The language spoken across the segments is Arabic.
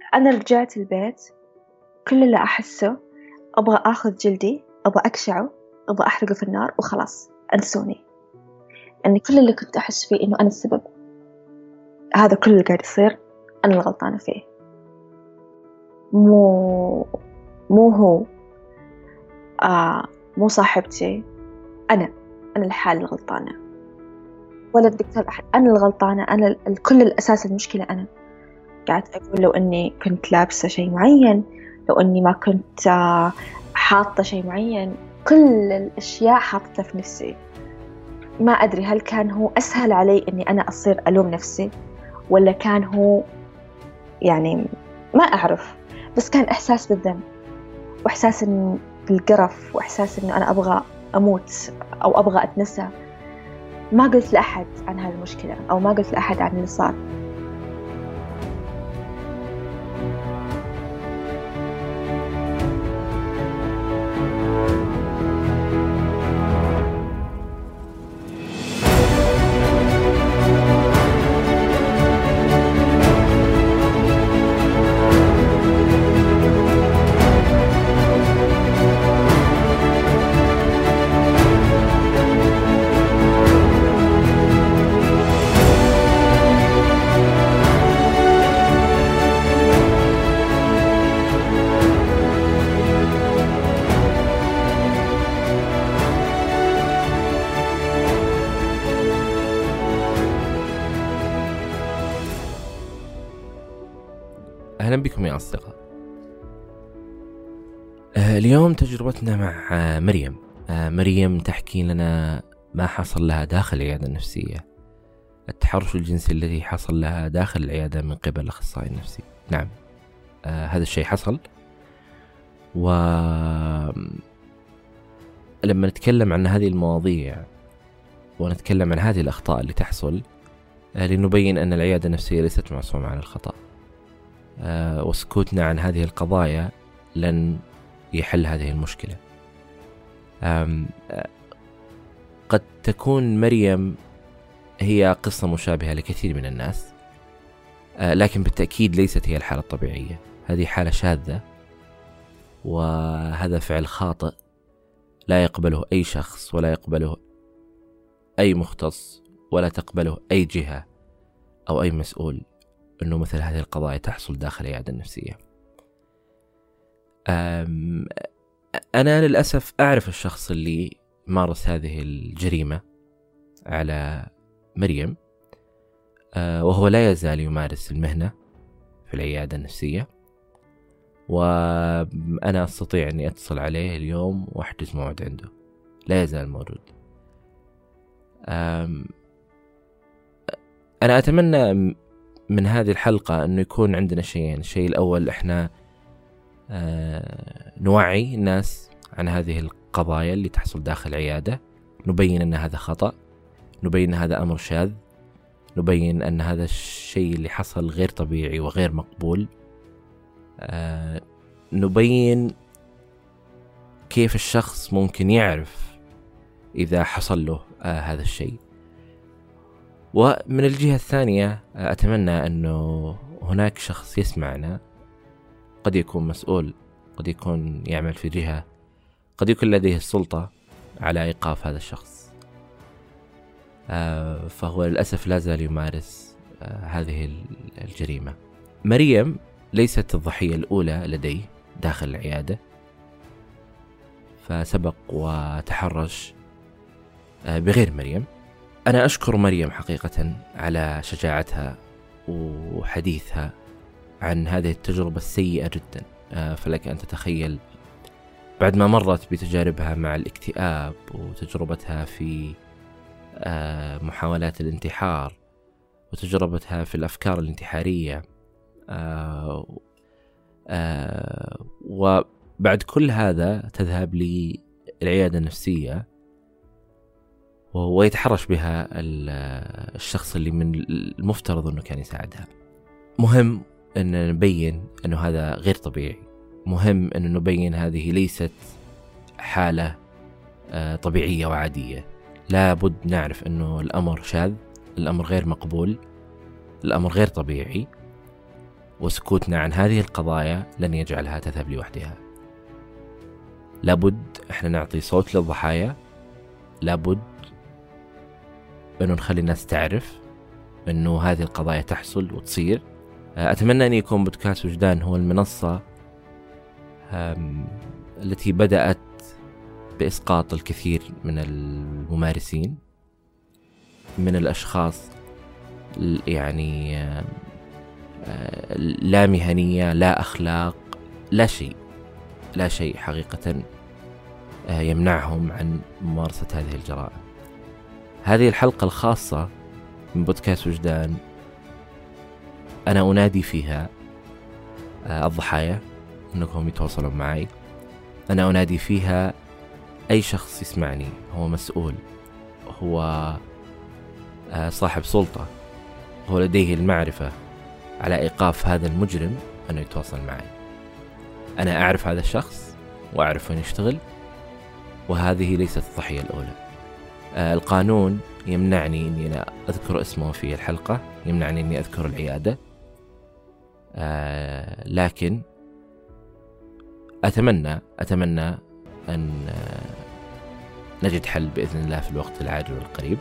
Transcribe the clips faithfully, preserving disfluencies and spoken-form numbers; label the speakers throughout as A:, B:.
A: أنا رجعت البيت كل اللي أحسه أبغى أخذ جلدي، أبغى أقشعه، أبغى أحرقه في النار وخلاص أنسوني. أني كل اللي كنت أحس فيه إنه أنا السبب، هذا كل اللي قاعد يصير أنا الغلطانة فيه، مو مو هو آه مو صاحبتي، أنا أنا الحالة الغلطانة، ولا الدكتور أحد، أنا الغلطانة، أنا الكل الأساس المشكلة أنا. قاعدة أقول لو أني كنت لابسة شيء معين، لو أني ما كنت آه حاطة شيء معين، كل الأشياء حاطتها في نفسي. ما أدري هل كان هو أسهل علي أني أنا أصير ألوم نفسي، ولا كان هو يعني ما أعرف، بس كان إحساس بالذنب وإحساس إن بالقرف وإحساس إنه أنا أبغى أموت أو أبغى أتنسى. ما قلت لأحد عن هذه المشكلة أو ما قلت لأحد عن اللي صار.
B: أهلا بكم يا أصدقاء. اليوم تجربتنا مع مريم. مريم تحكي لنا ما حصل لها داخل العيادة النفسية، التحرش الجنسي الذي حصل لها داخل العيادة من قبل الأخصائي النفسي. نعم، هذا الشيء حصل. ولما نتكلم عن هذه المواضيع ونتكلم عن هذه الأخطاء اللي تحصل، لنبين أن العيادة النفسية ليست معصومة عن الخطأ، أه وسكوتنا عن هذه القضايا لن يحل هذه المشكلة. أه قد تكون مريم هي قصة مشابهة لكثير من الناس، أه لكن بالتأكيد ليست هي الحالة الطبيعية. هذه حالة شاذة، وهذا فعل خاطئ لا يقبله أي شخص ولا يقبله أي مختص ولا تقبله أي جهة أو أي مسؤول، أنه مثل هذه القضايا تحصل داخل العيادة النفسية. أنا للأسف أعرف الشخص اللي مارس هذه الجريمة على مريم، وهو لا يزال يمارس المهنة في العيادة النفسية، وأنا أستطيع أني أتصل عليه اليوم وأحجز موعد عنده، لا يزال موجود. أنا أتمنى من هذه الحلقة أنه يكون عندنا شيئين. الشيء الأول، إحنا آه نوعي الناس عن هذه القضايا اللي تحصل داخل العيادة، نبين أن هذا خطأ، نبين أن هذا أمر شاذ، نبين أن هذا الشيء اللي حصل غير طبيعي وغير مقبول، آه نبين كيف الشخص ممكن يعرف إذا حصل له آه هذا الشيء. ومن الجهة الثانية أتمنى أنه هناك شخص يسمعنا، قد يكون مسؤول، قد يكون يعمل في جهة، قد يكون لديه السلطة على إيقاف هذا الشخص، آه فهو للأسف لا زال يمارس آه هذه الجريمة. مريم ليست الضحية الأولى لدي داخل العيادة، فسبق وتحرش آه بغير مريم. أنا أشكر مريم حقيقة على شجاعتها وحديثها عن هذه التجربة السيئة جدا. فلك أن تتخيل بعد ما مرت بتجاربها مع الاكتئاب وتجربتها في محاولات الانتحار وتجربتها في الأفكار الانتحارية، وبعد كل هذا تذهب للعيادة النفسية ويتحرش بها الشخص اللي من المفترض أنه كان يساعدها. مهم أن نبين أنه هذا غير طبيعي، مهم أن نبين هذه ليست حالة طبيعية وعادية. لا بد نعرف أنه الأمر شاذ، الأمر غير مقبول، الأمر غير طبيعي، وسكوتنا عن هذه القضايا لن يجعلها تذهب لوحدها. لابد احنا نعطي صوت للضحايا، لابد أنه نخلي الناس تعرف أنه هذه القضايا تحصل وتصير. أتمنى أن يكون بودكاست وجدان هو المنصة التي بدأت بإسقاط الكثير من الممارسين، من الأشخاص يعني لا مهنية، لا أخلاق، لا شيء لا شيء حقيقة يمنعهم عن ممارسة هذه الجرائم. هذه الحلقة الخاصة من بودكاست وجدان أنا أنادي فيها الضحايا أنكم يتواصلون معي. أنا أنادي فيها أي شخص يسمعني، هو مسؤول، هو صاحب سلطة، هو لديه المعرفة على إيقاف هذا المجرم، أنه يتواصل معي. أنا أعرف هذا الشخص وأعرف وين يشتغل، وهذه ليست الضحية الأولى. آه القانون يمنعني أني أنا أذكر اسمه في الحلقة، يمنعني أني أذكر العيادة، آه لكن أتمنى أتمنى أن آه نجد حل بإذن الله في الوقت العاجل والقريب.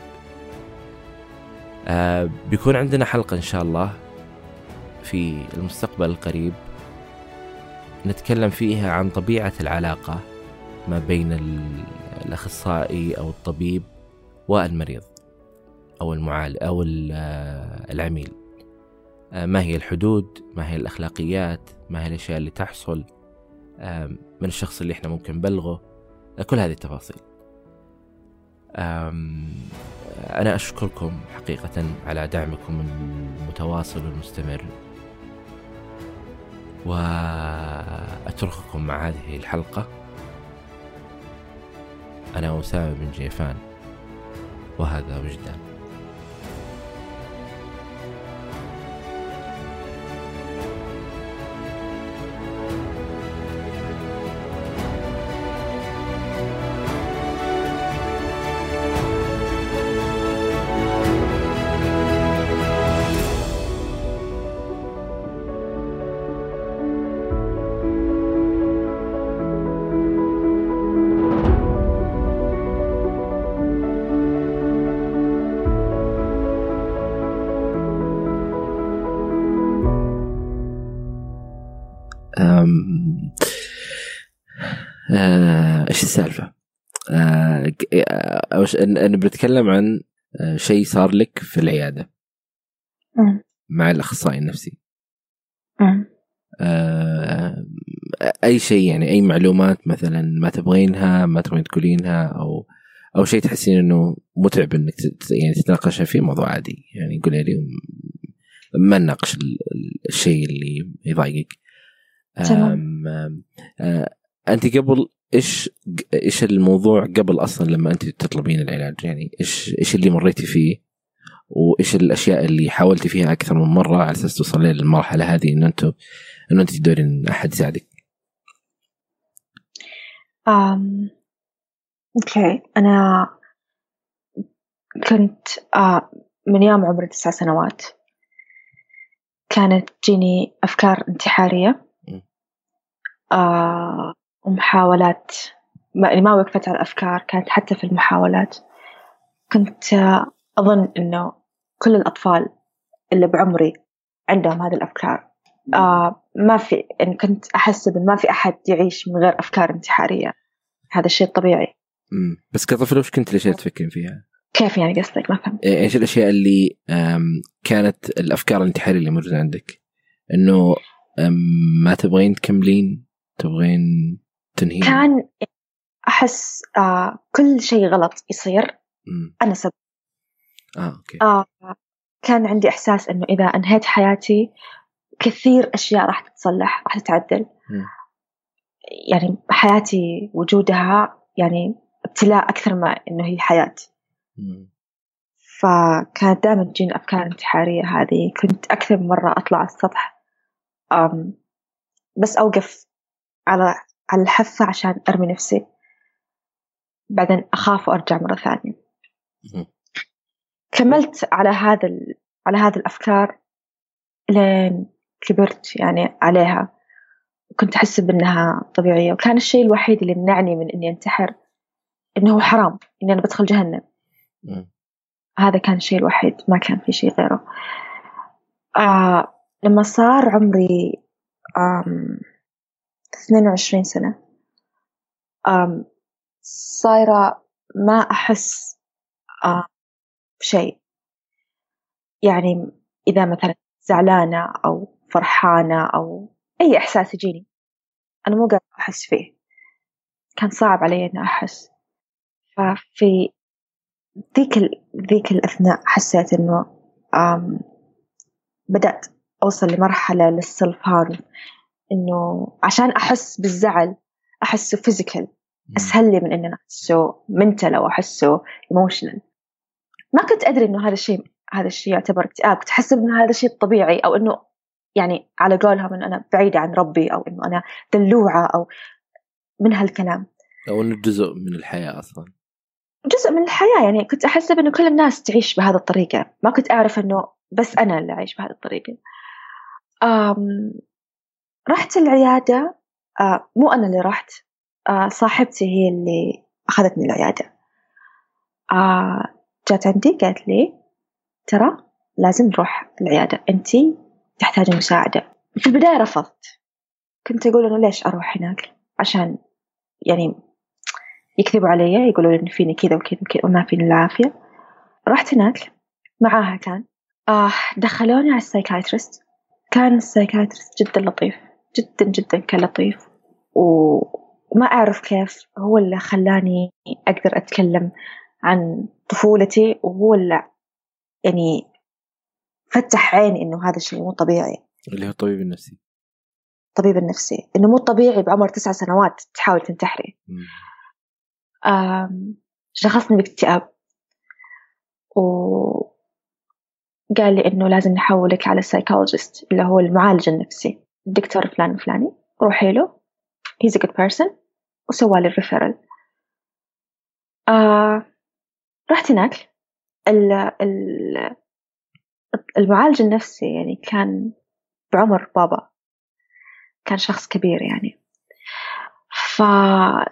B: آه بيكون عندنا حلقة إن شاء الله في المستقبل القريب نتكلم فيها عن طبيعة العلاقة ما بين الأخصائي أو الطبيب والمريض أو المعالج أو العميل. ما هي الحدود، ما هي الأخلاقيات، ما هي الأشياء اللي تحصل من الشخص اللي إحنا ممكن نبلغه، كل هذه التفاصيل. أنا أشكركم حقيقة على دعمكم المتواصل والمستمر، وأترككم مع هذه الحلقة. أنا أسامة بن جيفان، وهذا وجدان. إيش السالفة؟ أنا بتكلم عن شيء صار لك في العيادة مع الأخصائي النفسي. أي شيء يعني، أي معلومات مثلا ما تبغينها، ما تبغين تقولينها، أو أو شيء تحسين إنه متعب إنك يعني تتناقش فيه، موضوع عادي يعني، قولي لي ما نناقش الشيء اللي يضايقك. أنت قبل إيش إيش الموضوع قبل أصلا لما أنت تطلبين العلاج؟ يعني إيش إيش اللي مريتي فيه، وإيش الأشياء اللي حاولتي فيها أكثر من مرة على أساس توصلين للمرحلة هذه إنه أنتوا إنه أنت تدورين أحد يساعدك؟
A: أم أوكي، أنا كنت آه من يوم عمري تسع سنوات كانت تجيني أفكار انتحارية آه ومحاولات، ما ما وقفت على الأفكار، كانت حتى في المحاولات. كنت آه أظن إنه كل الأطفال اللي بعمري عندهم هذه الأفكار. آه ما في إن كنت أحسب إن ما في أحد يعيش من غير أفكار انتحارية، هذا الشيء طبيعي.
B: مم. بس كطفل وش كنت الأشياء تفكرين فيها؟
A: كيف يعني قصدك؟ ما فهمت.
B: إيش الأشياء اللي كانت الأفكار الانتحارية اللي موجودة عندك؟ إنه ما تبغين تكملين، تبغين تنهين؟
A: كان أحس آه كل شيء غلط يصير
B: مم.
A: أنا سبب.
B: آه، أوكي.
A: آه كان عندي إحساس إنه إذا أنهيت حياتي كثير أشياء راح تتصلح، راح تتعدل.
B: مم.
A: يعني حياتي وجودها يعني ابتلاء أكثر ما إنه هي حياة.
B: مم.
A: فكانت دائما تجيني الأفكار الانتحارية هذه. كنت أكثر من مرة أطلع على السطح أم بس أوقف على على الحافة عشان أرمي نفسي، بعدين أخاف وأرجع مرة ثانية.
B: مم.
A: كملت على هذا ال... على هذه الأفكار لين كبرت يعني عليها، وكنت أحسب إنها طبيعية. وكان الشيء الوحيد اللي منعني من إني أنتحر إنه حرام، إني أنا بدخل جهنم.
B: م.
A: هذا كان الشيء الوحيد، ما كان في شيء غيره. آه لما صار عمري آم اثنين وعشرين سنة، آم صايرة ما أحس آه بشيء. يعني إذا مثلا زعلانة أو فرحانة أو أي إحساس يجيني أنا مو قادرة أحس فيه، كان صعب علي أن أحس. ففي ذيك ال... ذيك الأثناء حسيت إنه آم بدأت أوصل لمرحلة للسلف هارم، إنه عشان أحس بالزعل أحسه فيزيكال أسهل لي من إن أنا أحسه منتل أو أحسه إيموشنال. ما كنت أدري إنه هذا الشيء هذا الشيء يعتبر اكتئاب، كنت أحسب إنه هذا الشيء طبيعي، أو إنه يعني على قولهم إنه أنا بعيدة عن ربي، أو إنه أنا دلوعة، أو من هالكلام،
B: أو إنه جزء من الحياة أصلاً،
A: جزء من الحياة. يعني كنت أحسب إنه كل الناس تعيش بهذه الطريقة، ما كنت أعرف إنه بس أنا اللي أعيش بهذه الطريقة. أم رحت العيادة، أه مو أنا اللي رحت، أه صاحبتي هي اللي أخذتني العيادة. أه جات عندي قالت لي ترى لازم نروح العيادة، أنتي تحتاجي مساعدة. في البداية رفضت، كنت أقول إنه ليش أروح هناك، عشان يعني يكذبوا علي، يقولوا إن فيني كذا وكذا وكذا وما فيني العافية. رحت هناك معاها، كان آه دخلوني على السايكايترست. كان السايكايترست جدا لطيف، جدا جدا كان لطيف، وما أعرف كيف هو اللي خلاني أقدر أتكلم عن طفولتي، وهو اللي يعني فتح عيني إنه هذا الشيء مو طبيعي.
B: اللي هو الطبيب النفسي.
A: الطبيب النفسي إنه مو طبيعي بعمر تسع سنوات تحاول تنتحري. شخصني باكتئاب، وقال لي إنه لازم نحولك على السايكولوجيست اللي هو المعالج النفسي، الدكتور فلان فلاني، روحي له، he's a good person، وسوالي الريفيرال. آه رحت هناك. المعالج النفسي يعني كان بعمر بابا، كان شخص كبير يعني، فكان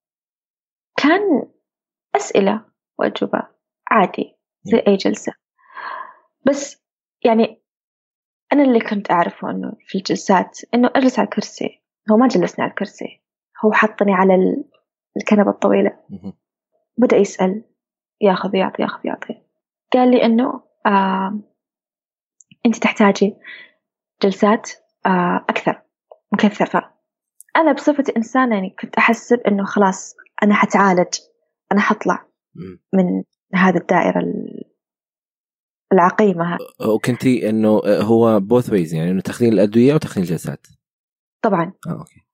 A: أسئلة وأجوبة عادي زي أي جلسة. بس يعني أنا اللي كنت أعرفه إنه في الجلسات إنه أجلس على الكرسي، هو ما جلسني على الكرسي، هو حطني على الكنبة الطويلة. بدأ يسأل، ياخذ يعطي ياخذ يعطي. قال لي إنه آه أنت تحتاجي جلسات آه أكثر مكثفة. أنا بصفتي إنسانة يعني كنت أحسب إنه خلاص أنا حتعالج، أنا حطلع من هذه الدائرة العقيمة.
B: وكنتي إنه هو both ways، يعني إنه تاخذين الأدوية وتاخذين الجلسات؟
A: طبعا.
B: آه، أوكي.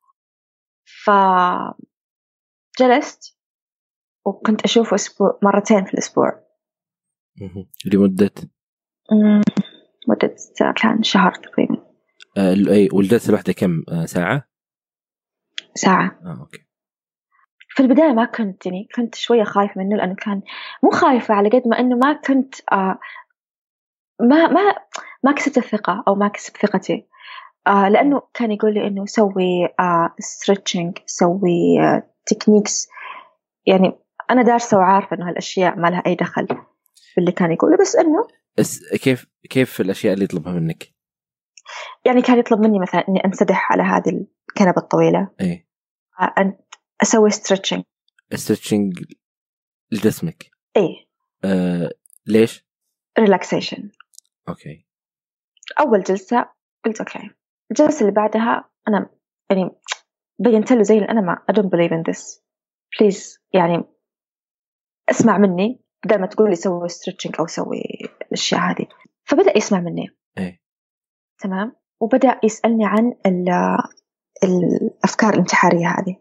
A: فجلست وكنت أشوفه أسبوع مرتين في الأسبوع.
B: لمدة
A: مدة كان شهر تقريبا.
B: آه، أي والجلسة الواحدة كم آه، ساعة؟
A: ساعة.
B: آه، أوكي.
A: في البداية ما كنت يعني كنت شوية خايفة منه، لأنه كان مو خايفة على قد ما إنه ما كنت آه ما ما ما كسبت الثقة أو ما كسبت ثقتي، آه لأنه كان يقول لي إنه سوي آه ستريتشنج، سوي آه تكنيكس. يعني أنا دارسة وعارفة إنه هالأشياء ما لها أي دخل باللي كان يقوله، بس إنه
B: بس كيف كيف الأشياء اللي يطلبها منك؟
A: يعني كان يطلب مني مثلا إني أنسدح على هذه الكنبة الطويلة،
B: إيه،
A: آه أن أسوي ستريتشنج.
B: ستريتشنج لجسمك؟
A: إيه.
B: آه، ليش؟
A: ريلاكسيشن.
B: أوكي.
A: أول جلسة قلت أوكي. الجلسة اللي بعدها أنا يعني بينت له زي أنا ما I don't believe in this please، يعني اسمع مني بدل ما تقول لي سوي ستريتشنج أو سوي الأشياء هذه. فبدأ يسمع مني.
B: إيه.
A: تمام. وبدأ يسألني عن الأفكار الانتحارية هذه.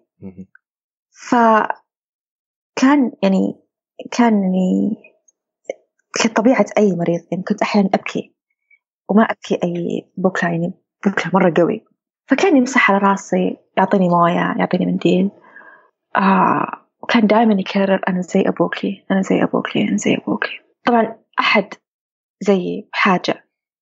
A: فكان يعني كان يعني كطبيعة أي مريض، يعني كنت أحيانا أبكي وما أبكي أي بكى، يعني بكى مرة قوي. فكان يمسح على راسي، يعطيني موية، يعطيني منديل، آه وكان دائما يكرر أنا زي أبوكي، أنا زي أبوكي، أنا زي أبوكي. طبعا أحد زي حاجة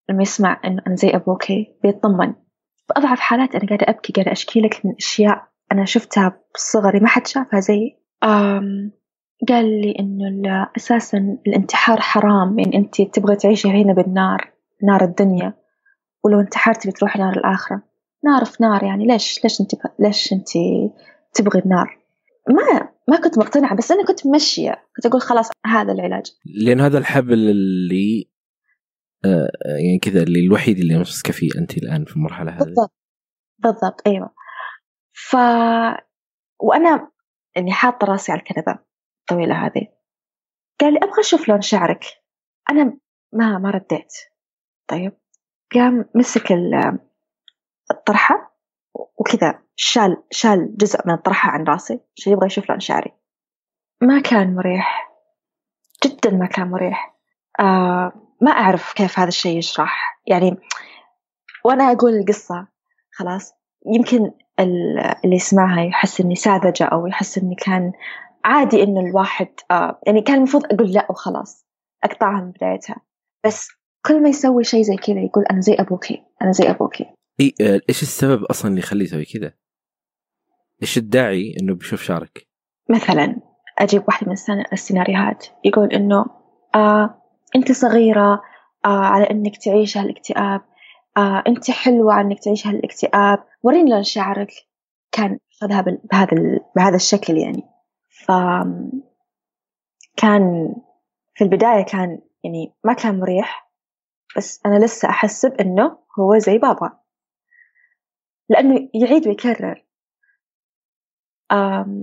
A: لما يسمع إنه أنا زي أبوكي بيطمن. بأضعف حالات أنا قاعدة أبكي، قاعدة أشكي لك من أشياء أنا شفتها بصغري ما حد شافها زي أم قال لي إنه ال- أساساً الانتحار حرام، يعني أنت تبغى تعيشي هنا بالنار، نار الدنيا، ولو انتحرتي بتروحي نار الآخرة. نار في نار، يعني ليش ليش أنت ليش أنت تبغي النار؟ ما ما كنت مقتنعة، بس أنا كنت ماشية، كنت أقول خلاص هذا العلاج.
B: لأن هذا الحبل اللي آه يعني كذا اللي الوحيد اللي مسك فيه أنت الآن في المرحلة هذه.
A: بالضبط بالضبط أيوة. ف وأنا إني حاطة راسي على الكنبة الطويلة هذه، قال لي أبغى أشوف لون شعرك. أنا ما ما رديت. طيب قام مسك ال- الطرحة وكذا شال شال جزء من الطرحة عن راسي عشان يبغى يشوف لون شعري. ما كان مريح، جدا ما كان مريح. آه ما أعرف كيف هذا الشيء يشرح يعني. وأنا أقول القصة خلاص يمكن اللي يسمعها يحس إني ساذجة أو يحس إني كان عادي إنه الواحد آه يعني كان المفروض أقول لا وخلاص أقطعها من بدايتها. بس كل ما يسوي شيء زي كذا يقول أنا زي أبوكي أنا زي أبوكي.
B: إيه آه، إيش السبب أصلا اللي يخليه يسوي كذا؟ إيش الداعي إنه بيشوف شعرك؟
A: مثلا أجيب واحدة من السن- السيناريوهات يقول إنه آه أنت صغيرة آه على إنك تعيش هالاكتئاب، آه أنت حلوة على إنك تعيش هالاكتئاب، وريني لون شعرك. كان خذها بال- بهذا ال- بهذا الشكل يعني. فكان في البداية كان يعني ما كان مريح، بس أنا لسه أحسب إنه هو زي بابا لأنه يعيد ويكرر. آم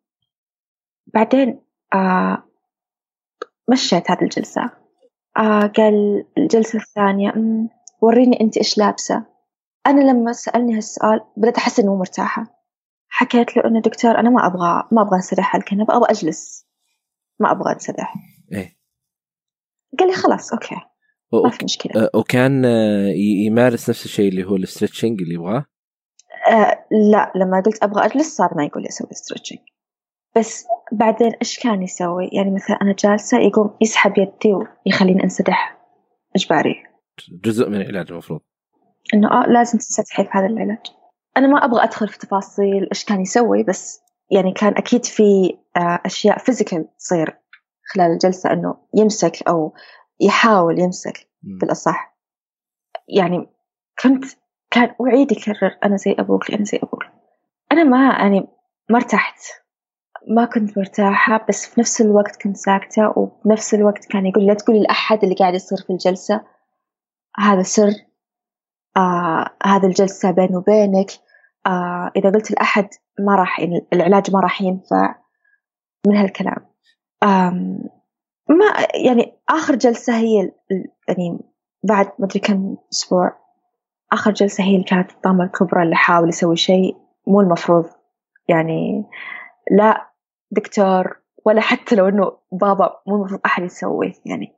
A: بعدين آه مشيت هذه الجلسة. آه قال الجلسة الثانية مم، وريني أنت إيش لابسة. أنا لما سألني هالسؤال بدأت أحس إنه مرتاحة. حكيت له إنه دكتور أنا ما أبغى ما أبغى أنسدح على الكنبة، أبغى أجلس، ما أبغى أنسدح.
B: إيه.
A: قال لي خلاص أوكي ما في مشكلة.
B: آه، وكان آه، يمارس نفس الشيء اللي هو الاسترتشنج اللي يبغاه.
A: آه لا لما قلت أبغى أجلس صار ما يقول لي أسوي ستريتشنج. بس بعدين إيش كان يسوي؟ يعني مثلا أنا جالسة يقوم يسحب يدي ويخليني أنسدح إجباري.
B: جزء من العلاج المفروض
A: إنه آه لازم تنسدحي في هذا العلاج. أنا ما أبغى أدخل في تفاصيل إيش كان يسوي، بس يعني كان أكيد في آه أشياء فيزيكال تصير خلال الجلسة، إنه يمسك أو يحاول يمسك بالأصح. يعني كنت كان أعيد يكرر أنا زي أبوك أنا زي أبوك. أنا ما يعني ما ارتحت، ما كنت مرتاحة، بس في نفس الوقت كنت ساكتة، وبنفس الوقت كان يقول لا تقولي لأحد اللي قاعد يصير في الجلسة، هذا سر، آه هذا الجلسة بيني وبينك، آه إذا قلت لأحد ما راح العلاج ما راح ينفع، من هالكلام. آم ما يعني آخر جلسة هي ال- يعني بعد ما أدري كم أسبوع، آخر جلسة هي اللي كانت الطامة الكبرى اللي حاول يسوي شيء مو المفروض يعني. لا دكتور ولا حتى لو إنه بابا مو المفروض أحد يسويه يعني.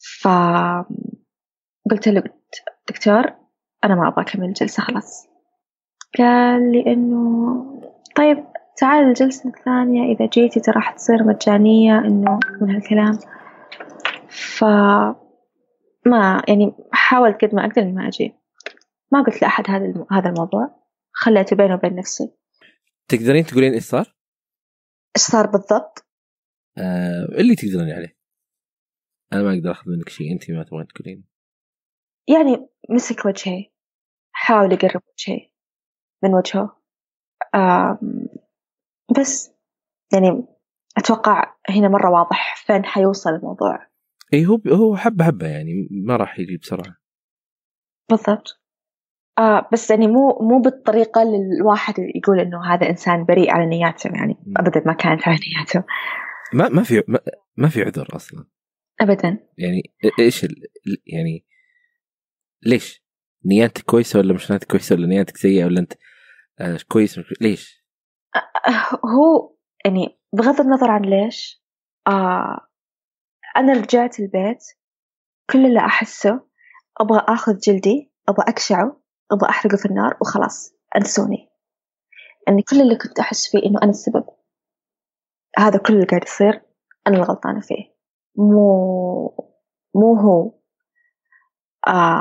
A: فقلت له دكتور أنا ما أبغى أكمل الجلسة خلاص. قال لي إنه طيب تعال الجلسة الثانية إذا جيتي ترى راح تصير مجانية، إنه من هالكلام. فما يعني حاولت قد ما أقدر إني ما أجي، ما قلت لأحد هذا الم... هذا الموضوع، خليته بيني وبين نفسي.
B: تقدرين تقولين إيش صار؟
A: إيش صار بالضبط؟
B: آه اللي تقدرين عليه، أنا ما أقدر أخذ منك شيء أنت ما تبغين تقولين.
A: يعني مسك وجهي، حاول يقرب وجهي من وجهه. آم بس يعني أتوقع هنا مرة واضح فين حيوصل الموضوع.
B: اي هو هو حبه حبه يعني ما راح يجي بسرعه.
A: بالضبط. آه بس يعني مو مو بالطريقة اللي الواحد يقول إنه هذا إنسان بريء على نياته، يعني أبدا ما كانت على نياته.
B: ما ما في ما, ما في عذر اصلا
A: أبدا.
B: يعني. ايش ال... يعني ليش نياتك كويسه ولا مش نياتك كويسه، ولا نياتك سيئه ولا انت آه كويس مش... ليش
A: آه هو يعني بغض النظر عن ليش، آه أنا رجعت البيت كل اللي أحسه أبغى أخذ جلدي، أبغى أكشعه، أبغى أحرقه في النار وخلاص أنسوني. يعني كل اللي كنت أحس فيه إنه أنا السبب، هذا كل اللي قاعد يصير أنا الغلطانة فيه، مو مو هو. آه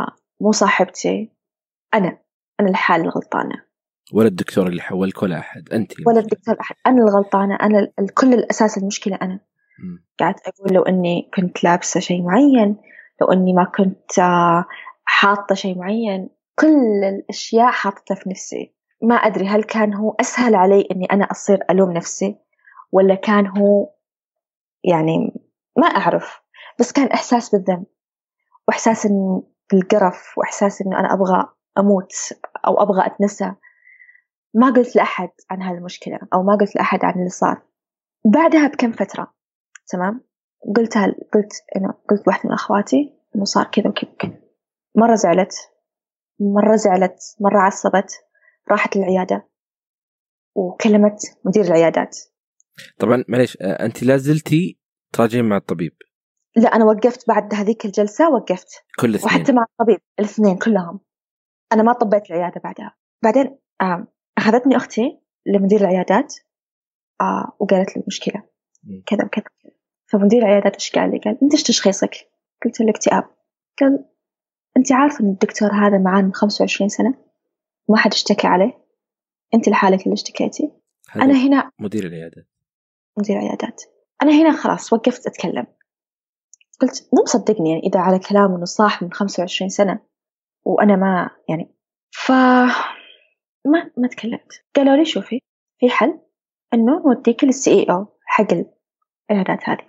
A: مو صاحبتي، أنا أنا الحالة الغلطانة،
B: ولا الدكتور اللي حولك ولا أحد، أنت
A: ولا الدكتور أحد. أنا الغلطانة، أنا كل الأساس المشكلة أنا.
B: م.
A: قاعد أقول لو إني كنت لابسة شيء معين، لو إني ما كنت حاطة شيء معين، كل الأشياء حاطتها في نفسي. ما أدري هل كان هو أسهل علي إني أنا أصير ألوم نفسي، ولا كان هو يعني ما أعرف، بس كان إحساس بالذنب، وإحساس إن بالقرف، وإحساس إنه أنا أبغى أموت أو أبغى أتنسى. ما قلت لأحد عن هالمشكلة، أو ما قلت لأحد عن اللي صار. بعدها بكم فترة تمام قلتها قلت إنه قلت واحدة من أخواتي إنه صار كذا وكذا وكذا. مرة زعلت مرة زعلت مرة عصبت، راحت للعيادة وكلمت مدير العيادات.
B: طبعا معليش، أنت لازلتي تراجعين مع الطبيب؟
A: لا، أنا وقفت بعد هذيك الجلسة، وقفت
B: كل اثنين؟
A: وحتى مع الطبيب الاثنين كلهم. أنا ما طبيت العيادة بعدها. بعدين آه أخذتني أختي لمدير العيادات آه وقالت لي المشكلة كذا وكذا. فمدير العيادات إيش قال لي؟ قال أنت إيش تشخيصك؟ قلت له اكتئاب. قال أنت عارفة إن الدكتور هذا معانا من خمسة وعشرين سنة وما حد اشتكى عليه، أنت لحالك اللي اشتكيتي. أنا هنا
B: مدير العيادات
A: مدير العيادات أنا هنا خلاص وقفت أتكلم. قلت مو مصدقني يعني إذا على كلام إنه صاح من خمسة وعشرين سنة وأنا ما يعني ف ما ما تكلمت. قالوا لي شوفي في حل إنه نوديك للسي إي أو حق العيادات هذه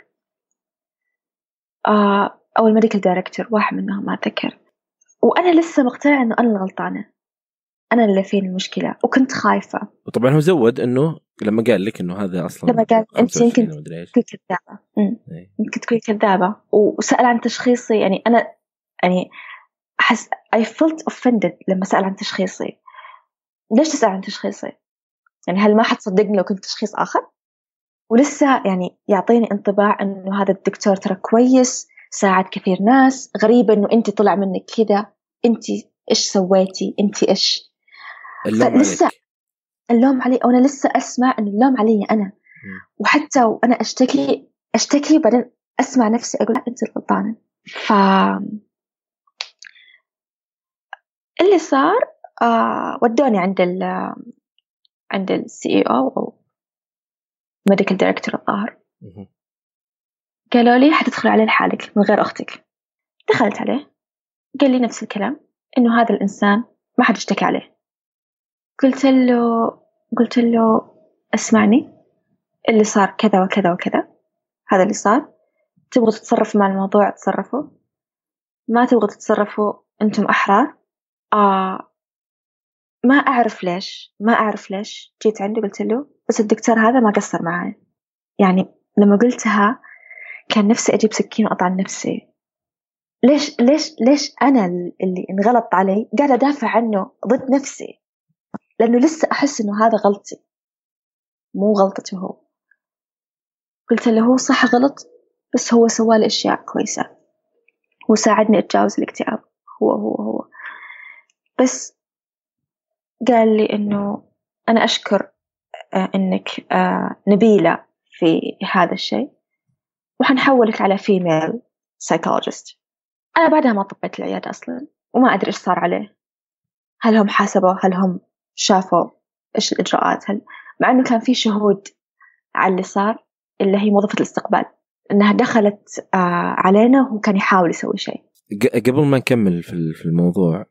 A: آه أو الميديكال دايركتور، واحد منهم ما أتذكر. وأنا لسه مقتنعة إنه أنا الغلطانة، أنا اللي فين المشكلة، وكنت خايفة.
B: وطبعا هو زود إنه لما قال لك إنه هذا أصلا
A: لما قال أنت يمكن تكون كذابة، يمكن تكون كذابة، وسأل عن تشخيصي. يعني أنا يعني أحس I felt offended لما سأل عن تشخيصي. ليش تسأل عن تشخيصي؟ يعني هل ما حتصدقني لو كنت تشخيص آخر؟ ولسه يعني يعطيني انطباع إنه هذا الدكتور ترى كويس، ساعد كثير ناس. غريبة إنه أنت طلع منك كذا، أنت إيش سويتي، أنت إيش.
B: اللوم
A: لسه
B: عليك.
A: اللوم علي، وأنا لسه أسمع إن اللوم علي أنا. م. وحتى وأنا أشتكي أشتكي بعدين أسمع نفسي أقول أنت الغلطانة. ف اللي صار آه ودوني عند ال عند السي إي أو أو ميديكال دايركتور الظاهر. قالوا لي حتدخل عليه لحالك من غير أختك. دخلت عليه، قال لي نفس الكلام، إنه هذا الإنسان ما حد اشتكى عليه. قلت له قلت له اسمعني، اللي صار كذا وكذا وكذا، هذا اللي صار. تبغوا تتصرفوا مع الموضوع تصرفوا، ما تبغوا تتصرفوا أنتم أحرار. آه ما أعرف ليش ما أعرف ليش جيت عنده قلت له بس الدكتور هذا ما قصر معي. يعني لما قلتها كان نفسي أجيب سكين وأطعن نفسي. ليش ليش ليش أنا اللي انغلط علي قاعدة أدافع عنه ضد نفسي، لأنه لسه أحس إنه هذا غلطي مو غلطته هو. قلت له هو صح غلط، بس هو سوالي أشياء كويسة، هو ساعدني أتجاوز الاكتئاب، هو هو هو بس قال لي إنه أنا أشكر آه إنك آه نبيلة في هذا الشيء، وحنحولك على فيميل سايكولوجيست. أنا بعدها ما طبيت العيادة أصلا، وما أدري إيش صار عليه. هل هم حاسبوا، هل هم شافوا إيش الإجراءات، هل مع إنه كان في شهود على اللي صار، اللي هي موظفة الاستقبال، إنها دخلت آه علينا وهو كان يحاول يسوي شيء.
B: قبل ما نكمل في الموضوع،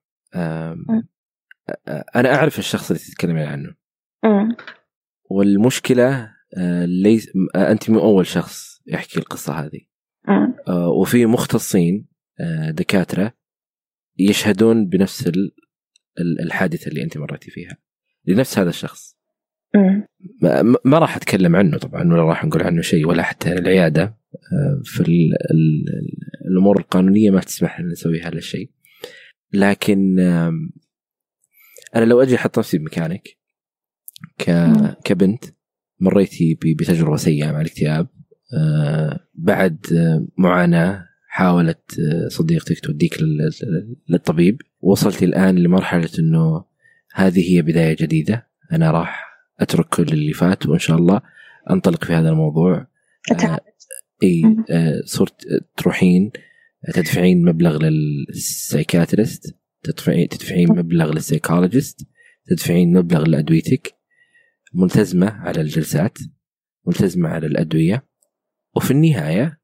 B: أنا أعرف الشخص اللي تتكلمين عنه. م. والمشكلة ليس أنت مو أول شخص يحكي القصة هذه. م. وفي مختصين دكاترة يشهدون بنفس الحادثة اللي أنت مريتي فيها لنفس هذا الشخص. م. ما راح أتكلم عنه طبعا، ولا راح نقول عنه شيء، ولا حتى العيادة في الأمور القانونية ما تسمح لنا نسوي هذا الشيء. لكن أنا لو أجي أحط نفسي بمكانك كبنت مريتي بتجربة سيئة مع الاكتئاب، بعد معاناة حاولت صديقتك توديك للطبيب، وصلتي الآن لمرحلة أنه هذه هي بداية جديدة، أنا راح أترك كل اللي فات وإن شاء الله أنطلق في هذا الموضوع. آه إيه آه صرت تروحين تدفعين مبلغ للسايكاتريست تدفعين تدفعين مبلغ للسيكولوجيست، تدفعين مبلغ لأدويتك، ملتزمة على الجلسات، ملتزمة على الأدوية، وفي النهاية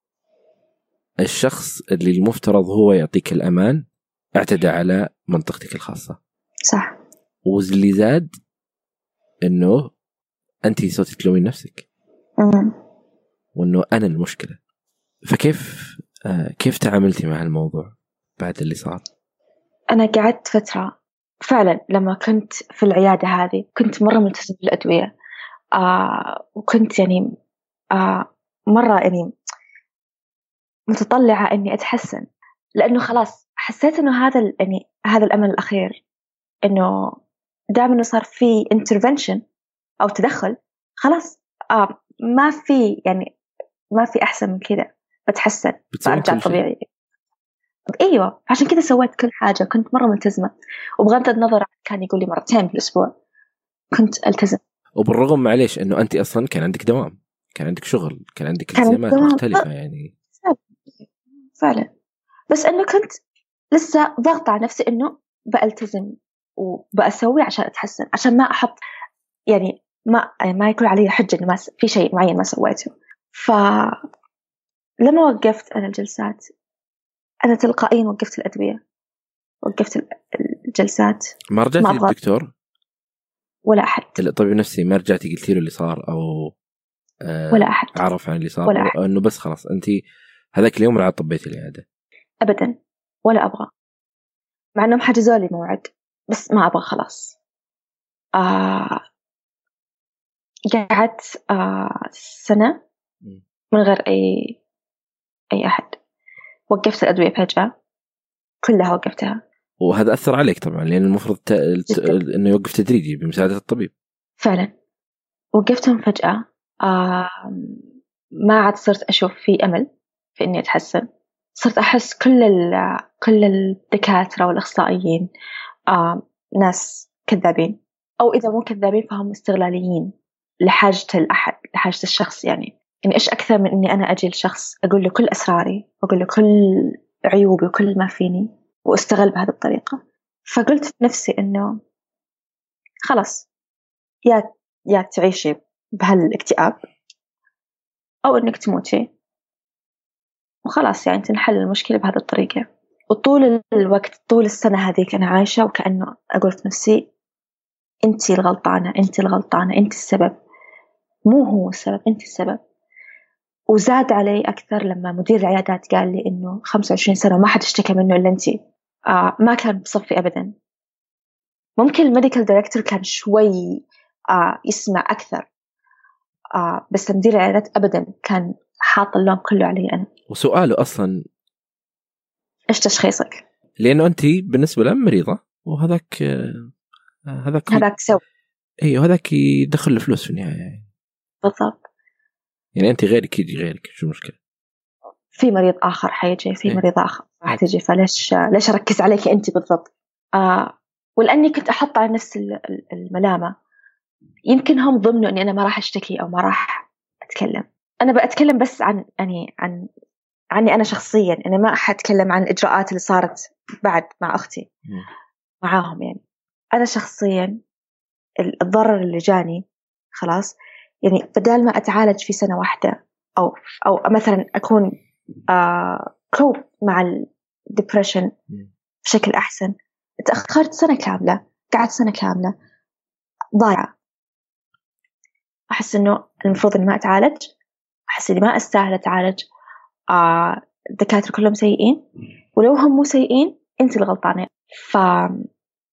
B: الشخص اللي المفترض هو يعطيك الأمان اعتدى على منطقتك الخاصة.
A: صح.
B: واللي زاد إنه أنتِ صرتي تلومين نفسك
A: أمم.
B: وإنه أنا المشكلة. فكيف آه كيف تعاملتي مع الموضوع بعد اللي صار؟
A: أنا قعدت فترة فعلا لما كنت في العيادة هذه كنت مرة ملتزمة بالأدوية، آه وكنت يعني آه مرة يعني متطلعة إني أتحسن، لأنه خلاص حسيت إنه هذا ال- يعني هذا الأمل الأخير، إنه دام إنه صار في intervention أو تدخل خلاص، آه ما في يعني ما في أحسن من كذا، بتحسن برجع طبيعي. أيوة، عشان كذا سويت كل حاجة، كنت مرة ملتزمة، وبغض النظر كان يقول لي مرتين في الأسبوع كنت ألتزم.
B: وبالرغم معليش إنه أنت أصلاً كان عندك دوام، كان عندك شغل، كان عندك التزامات مختلفة يعني
A: فعلا، بس إنه كنت لسه ضغط على نفسي إنه بألتزم وبأسوي عشان أتحسن، عشان ما أحط يعني ما ما يكون علي حجة إنه ما في شيء معين ما سويته. فلما وقفت أنا الجلسات أنا تلقائيا وقفت الأدوية، وقفت الجلسات.
B: ما رجعتي للدكتور
A: ولا أحد،
B: الطبيب النفسي ما رجعتي قلتي له اللي صار أو آه
A: ولا أحد
B: عرف عن اللي صار، أو أنه بس خلاص أنت هذاك اليوم رعد طبيتي العيادة؟
A: أبدا، ولا أبغى، مع أنهم حجزوا لي موعد بس ما أبغى خلاص. آه قعدت آه سنة من غير أي أي أحد، وقفت الأدوية فجأة كلها وقفتها.
B: وهذا أثر عليك طبعا، لأن المفروض ت... إنه يوقف تدريجي بمساعدة الطبيب.
A: فعلا وقفتهم فجأة. آه ما عاد صرت أشوف في أمل في إني أتحسن، صرت أحس كل ال... كل الدكاترة والأخصائيين آه ناس كذابين، أو إذا مو كذابين فهم استغلاليين لحاجة الأحد، لحاجة الشخص. يعني يعني إيش أكثر من إني أنا أجي لشخص أقول له كل أسراري وأقول له كل عيوبي وكل ما فيني وأستغل بهذه الطريقة. فقلت في نفسي إنه خلاص، يا يا تعيشي بهالاكتئاب أو إنك تموتي وخلاص، يعني تنحل المشكلة بهذه الطريقة. وطول الوقت طول السنة هذيك أنا عايشة وكأنه أقول في نفسي أنتي الغلطانة، أنتي الغلطانة، أنتي السبب، مو هو السبب، أنتي السبب. وزاد علي أكثر لما مدير العيادات قال لي إنه خمسة وعشرين سنة ما حد اشتكى منه إلا أنتي. آه ما كان بصفي أبدا. ممكن الميديكال دايركتور كان شوي آه يسمع أكثر، آه بس مدير العيادات أبدا كان حاط اللوم كله علي أنا.
B: وسؤاله أصلا
A: إيش تشخيصك؟
B: لأنه أنت بالنسبة له مريضة وهذاك هذاك
A: هذاك سوي
B: أيوه هذاك يدخل الفلوس في النهاية يعني.
A: بالضبط.
B: يعني أنت غيرك يجي غيرك، شو المشكلة؟
A: في مريض آخر حيجي، في
B: إيه؟
A: مريض آخر راح تجي، فليش ليش أركز عليك أنت بالضبط؟ آه ولأني كنت أحط على نفس الملامة، يمكن هم ضمنوا أني أنا ما راح أشتكي أو ما راح أتكلم. أنا بأتكلم بس عن يعني عن عني أنا شخصيا، أنا ما أتكلم عن الإجراءات اللي صارت بعد مع أختي
B: م.
A: معاهم. يعني أنا شخصيا الضرر اللي جاني خلاص، يعني بدال ما أتعالج في سنة واحدة أو أو مثلا أكون آه كوب مع الديبريشن بشكل أحسن، تأخرت سنة كاملة، قعدت سنة كاملة ضايعة. أحس إنه المفروض إني ما أتعالج، أحس إني ما أستاهل أتعالج. آه الدكاترة كلهم سيئين، ولو هم مو سيئين أنت الغلطانة. فكان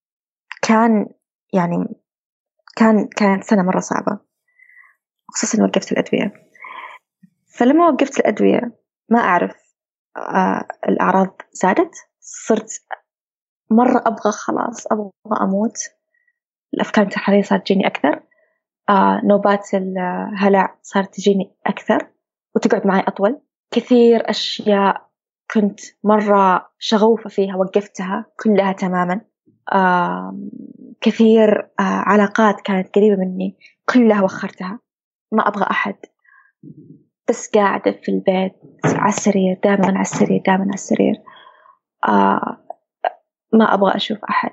A: يعني كان كانت سنة مرة صعبة، خصوصا وقفت الأدوية. فلما وقفت الأدوية ما أعرف آه الأعراض زادت، صرت مرة أبغى خلاص أبغى أموت، الأفكار الانتحارية صارت تجيني أكثر، آه نوبات الهلع صارت تجيني أكثر وتقعد معي أطول. كثير أشياء كنت مرة شغوفة فيها وقفتها كلها تماما. آه كثير آه علاقات كانت قريبة مني كلها وخرتها، ما أبغى أحد، بس قاعدة في البيت على السرير، دائما على السرير، دائما على السرير. آه ما أبغى أشوف أحد،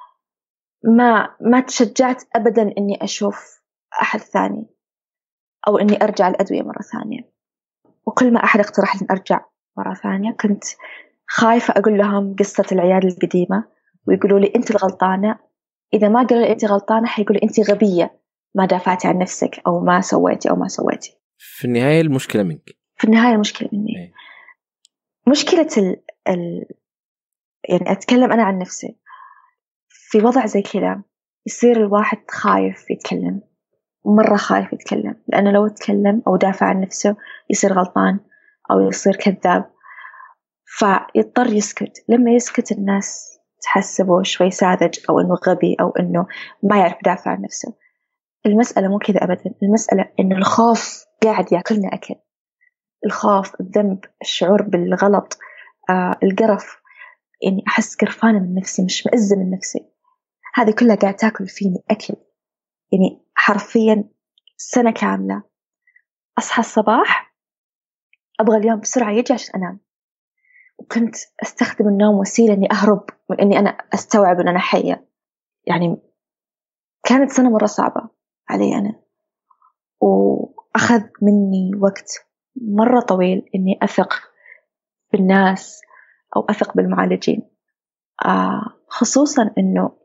A: ما ما تشجعت أبدا إني أشوف أحد ثاني أو إني أرجع الأدوية مرة ثانية. وكل ما أحد اقترح لي أرجع مرة ثانية كنت خايفة أقول لهم قصة العيادة القديمة ويقولوا لي أنت الغلطانة. إذا ما قالوا لي أنت غلطانة حيقولوا أنت غبية ما دافعتي عن نفسك أو ما سويتي أو ما سويتي.
B: في النهاية المشكلة منك.
A: في النهاية المشكلة مني.
B: أي.
A: مشكلة ال... ال... يعني أتكلم أنا عن نفسي في وضع زي كذا يصير الواحد خايف يتكلم، مرة خايف يتكلم، لأنه لو تكلم أو دافع عن نفسه يصير غلطان أو يصير كذاب، فيضطر يسكت. لما يسكت الناس تحسبه شوي ساذج أو إنه غبي أو إنه ما يعرف يدافع عن نفسه. المسألة مو كذا أبدا، المسألة إن الخوف قاعد يأكلنا أكل. الخوف، الذنب، الشعور بالغلط، آه، القرف، يعني أحس قرفانة من نفسي، مش مئزة من نفسي، هذه كلها قاعد تاكل فيني أكل. يعني حرفيا سنة كاملة أصحى الصباح أبغى اليوم بسرعة يجي عشان أنام، وكنت أستخدم النوم وسيلة إني أهرب من إني أنا أستوعب إن أنا حية. يعني كانت سنة مرة صعبة علي أنا، وأخذ مني وقت مرة طويل إني أثق بالناس أو أثق بالمعالجين، آه خصوصا إنه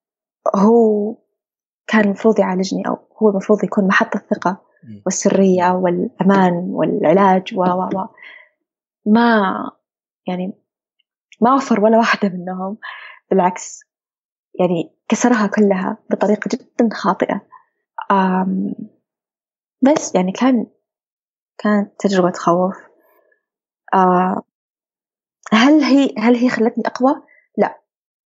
A: هو كان المفروض يعالجني أو هو المفروض يكون محط الثقة والسرية والأمان والعلاج و و و ما يعني ما وفر ولا واحدة منهم، بالعكس يعني كسرها كلها بطريقة جدا خاطئة. آم بس يعني كان كانت تجربة تخوف. آه هل هي هل هي خلتني أقوى؟ لا،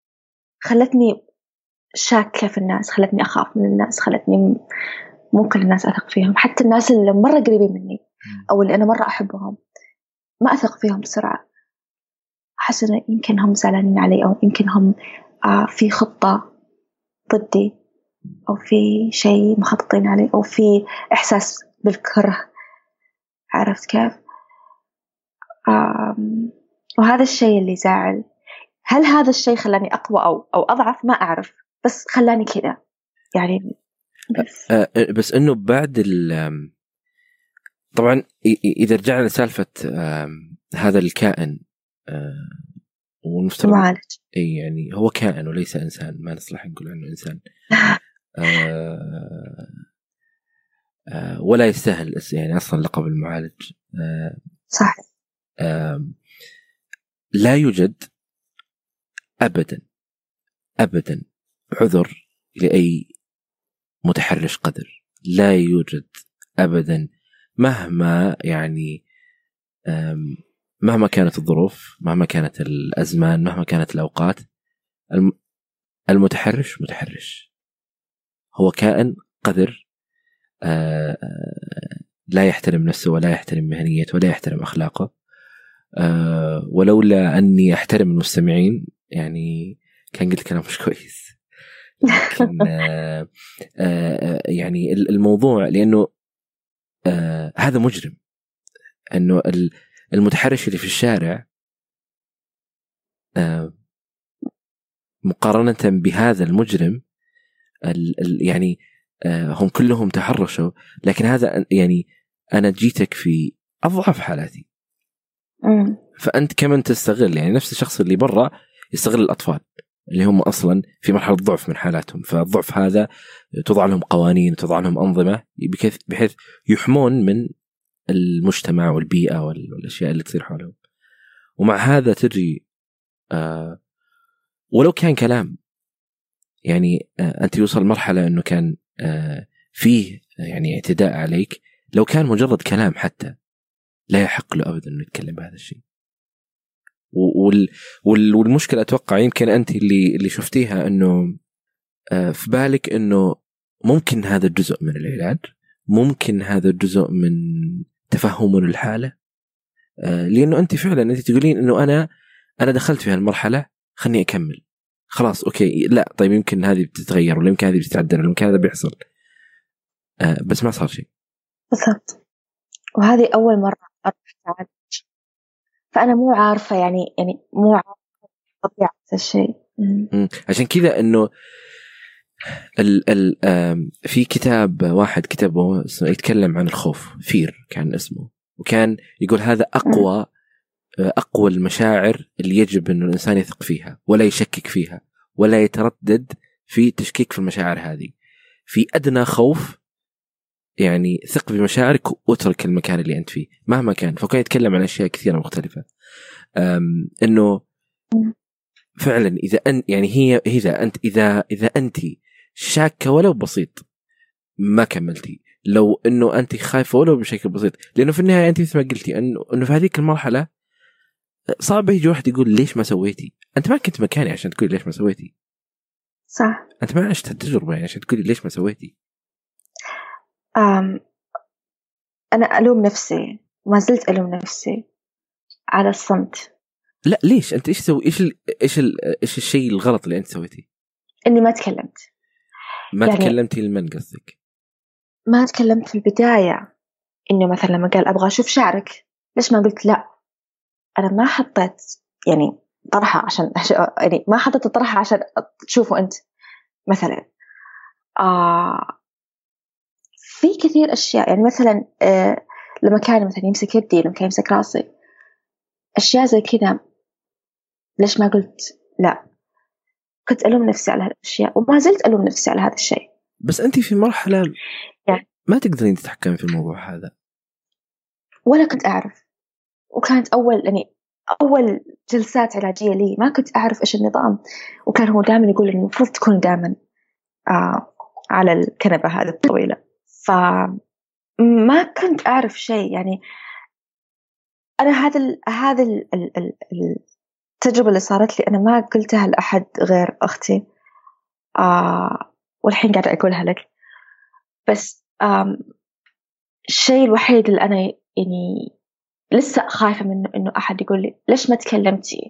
A: خلتني شاكة في الناس، خلتني أخاف من الناس، خلتني مو كل الناس أثق فيهم، حتى الناس اللي مرة قريبين مني أو اللي أنا مرة أحبهم ما أثق فيهم بسرعة. أحس إنه يمكن هم زعلانين علي أو يمكن هم آه في خطة ضدي أو في شيء مخططين عليه أو في إحساس بالكره، عرفت كيف؟ آم وهذا الشيء اللي زعل. هل هذا الشيء خلاني أقوى أو أو أضعف؟ ما أعرف، بس خلاني كذا يعني.
B: بس, أه بس إنه بعد ال طبعا إذا رجعنا لسالفة هذا الكائن ونفترض
A: معالج،
B: أي يعني هو كائن وليس إنسان، ما نصلح نقول عنه إنسان. أه أه ولا يستاهل يعني أصلا لقب المعالج. أه
A: صح.
B: أه لا يوجد أبدا أبدا عذر لأي متحرش قدر، لا يوجد أبدا مهما يعني مهما كانت الظروف، مهما كانت الأزمان، مهما كانت الأوقات. المتحرش متحرش، هو كائن قذر لا يحترم نفسه ولا يحترم مهنيته ولا يحترم أخلاقه. ولولا أني أحترم المستمعين يعني كان قلت كلام مش كويس، لكن يعني الموضوع لأنه هذا مجرم. أنه المتحرش اللي في الشارع مقارنة بهذا المجرم يعني هم كلهم تحرشوا، لكن هذا يعني أنا جيتك في أضعف حالاتي. فأنت كمان تستغل يعني نفس الشخص اللي برا يستغل الأطفال اللي هم أصلا في مرحلة ضعف من حالاتهم، فالضعف هذا توضع لهم قوانين وتوضع لهم أنظمة بحيث يحمون من المجتمع والبيئة والأشياء اللي تصير حولهم. ومع هذا تجي آه ولو كان كلام يعني آه أنت يوصل مرحلة أنه كان آه فيه يعني اعتداء عليك، لو كان مجرد كلام حتى لا يحق له أبدا أنه يتكلم بهذا الشيء. وال والمشكلة أتوقع يمكن أنت اللي اللي شفتيها أنه آه في بالك أنه ممكن هذا الجزء من العلاج، ممكن هذا الجزء من تفهم الحالة. آه لأنه أنت فعلا أنت تقولين أنه أنا أنا دخلت في هالمرحلة خلني أكمل خلاص أوكي. لا طيب يمكن هذه بتتغير ولا يمكن هذه بتتعدل ولا يمكن هذا بيحصل، آه بس ما صار شيء.
A: بالضبط. وهذه أول مرة أروح أتعالج، فأنا مو عارفة يعني يعني مو عارفة طبيعة الشيء.
B: عشان كذا إنه ال ال في كتاب واحد كتبه اسمه يتكلم عن الخوف، فير كان اسمه، وكان يقول هذا أقوى أقوى المشاعر اللي يجب إنه الإنسان يثق فيها ولا يشكك فيها ولا يتردد في تشكيك في المشاعر هذه. في أدنى خوف يعني ثق بمشاعرك واترك المكان اللي أنت فيه مهما كان. فكان يتكلم عن أشياء كثيرة مختلفة، إنه فعلا إذا أنت يعني هي إذا أنت إذا إذا أنت شاكة ولو بسيط ما كملتي، لو إنه أنت خايفة ولو بشكل بسيط، لأنه في النهاية أنت مثل ما قلتي إنه إنه في هذيك المرحلة صعب يجي واحد يقول ليش ما سويتي. أنت ما كنت مكاني عشان تقولي ليش ما سويتي،
A: صح؟
B: أنت ما عشت التجربة يعني عشان تقولي ليش ما سويتي.
A: أم أنا ألوم نفسي، ما زلت ألوم نفسي على الصمت.
B: لا ليش أنت إيش سوي إيش ال... إيش ال... إيش الشيء الغلط اللي أنت سويتيه؟
A: إني ما تكلمت.
B: ما يعني تكلمتي لمن قصدك؟
A: ما تكلمت في البداية، إنه مثلا لما قال أبغى أشوف شعرك، ليش ما قلت لا؟ أنا ما حطيت يعني طرحة عشان أش... يعني ما حطيت الطرحة عشان تشوفوا أنت مثلا. آه في كثير أشياء يعني مثلا آه لما كان مثلا يمسك يدي، لما كان يمسك راسي، أشياء زي كذا، ليش ما قلت لا؟ كنت ألوم نفسي على هالأشياء وما زلت ألوم نفسي على هذا الشيء.
B: بس أنت في مرحلة
A: يعني
B: ما تقدرين تتحكمي في الموضوع هذا،
A: ولا كنت أعرف. وكانت أول يعني أول جلسات علاجية لي ما كنت أعرف إيش النظام، وكان هو دائما يقول المفروض تكون دائما آه على الكنبة هذه الطويلة، فما كنت أعرف شيء. يعني أنا هذا ال هذا ال ال ال التجربة اللي صارت لي أنا ما قلتها لأحد غير أختي، آه والحين قاعدة أقولها لك. بس الشيء الوحيد اللي أنا يعني لسه خايفة منه إنه أحد يقول لي ليش ما تكلمتي.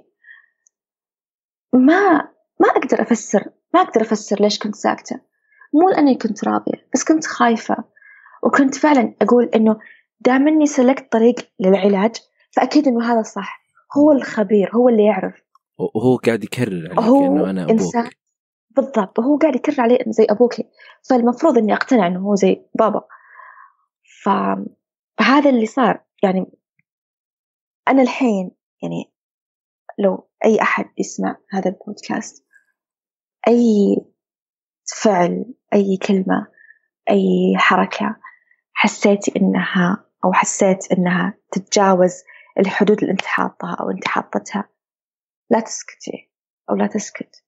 A: ما ما أقدر أفسر ما أقدر أفسر ليش كنت ساكتة، مو لأني كنت راضية، بس كنت خايفة. وكنت فعلا أقول إنه دام إني سلكت طريق للعلاج فأكيد إنه هذا صح، هو الخبير، هو اللي يعرف،
B: وهو قاعد يكرر عليك
A: هو
B: إنه أنا أبوك.
A: إنسان بالضبط، وهو قاعد يكرر عليه إنه زي أبوك، فالمفروض إني أقتنع إنه هو زي بابا. فهذا اللي صار. يعني أنا الحين يعني لو أي أحد يسمع هذا البودكاست، أي فعل، أي كلمة، أي حركة حسيتي إنها أو حسيت إنها تتجاوز الحدود اللي أنت حاطها أو أنت حاطتها، لا تسكتي أو لا تسكت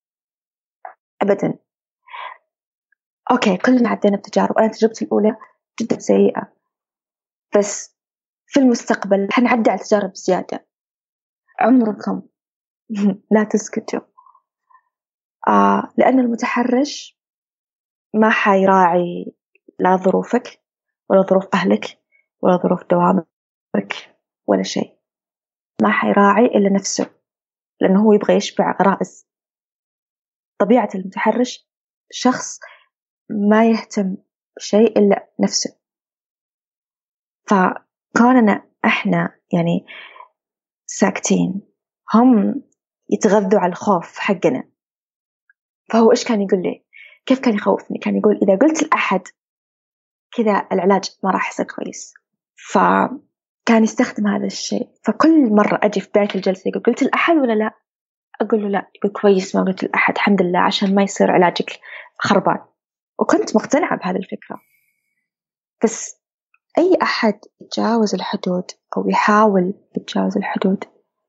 A: أبدا. أوكي كلنا عدينا بتجارب، أنا تجربتي الأولى جدا سيئة، بس في المستقبل حنعدي على تجارب زيادة. عمركم لا تسكتوا، آه لأن المتحرش ما حيراعي لا ظروفك ولا ظروف أهلك ولا ظروف دوامك ولا شيء، ما حيراعي إلا نفسه، لأنه هو يبغى يشبع غرائز. طبيعة المتحرش شخص ما يهتم بشيء إلا نفسه. فكوننا إحنا يعني ساكتين، هم يتغذوا على الخوف حقنا. فهو إيش كان يقول لي؟ كيف كان يخوفني؟ كان يقول إذا قلت لأحد كذا العلاج ما راح يصير كويس، فكان يستخدم هذا الشيء. فكل مرة أجي في بداية الجلسة يقول قلت لأحد ولا لا؟ أقول له لا. يقول كويس ما قلت لأحد، الحمد لله، عشان ما يصير علاجك خربان. وكنت مقتنعة بهذه الفكرة. بس أي أحد يتجاوز الحدود أو يحاول يتجاوز الحدود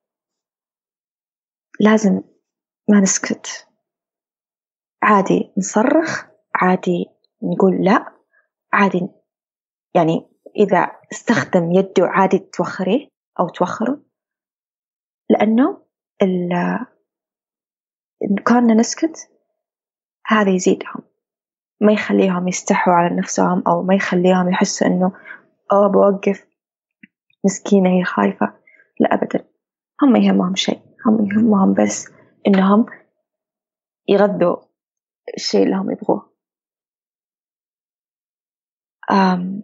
A: لازم ما نسكت، عادي نصرخ، عادي نقول لا، عادي يعني إذا استخدم يده عادي توخريه أو توخره، لأنه إن كنا نسكت هذا يزيدهم، ما يخليهم يستحوا على نفسهم أو ما يخليهم يحسوا إنه أوه بوقف مسكينة هي خايفة. لا أبدا، هم يهمهم شيء، هم يهمهم بس إنهم يغذوا الشيء اللي هم يبغوه. أم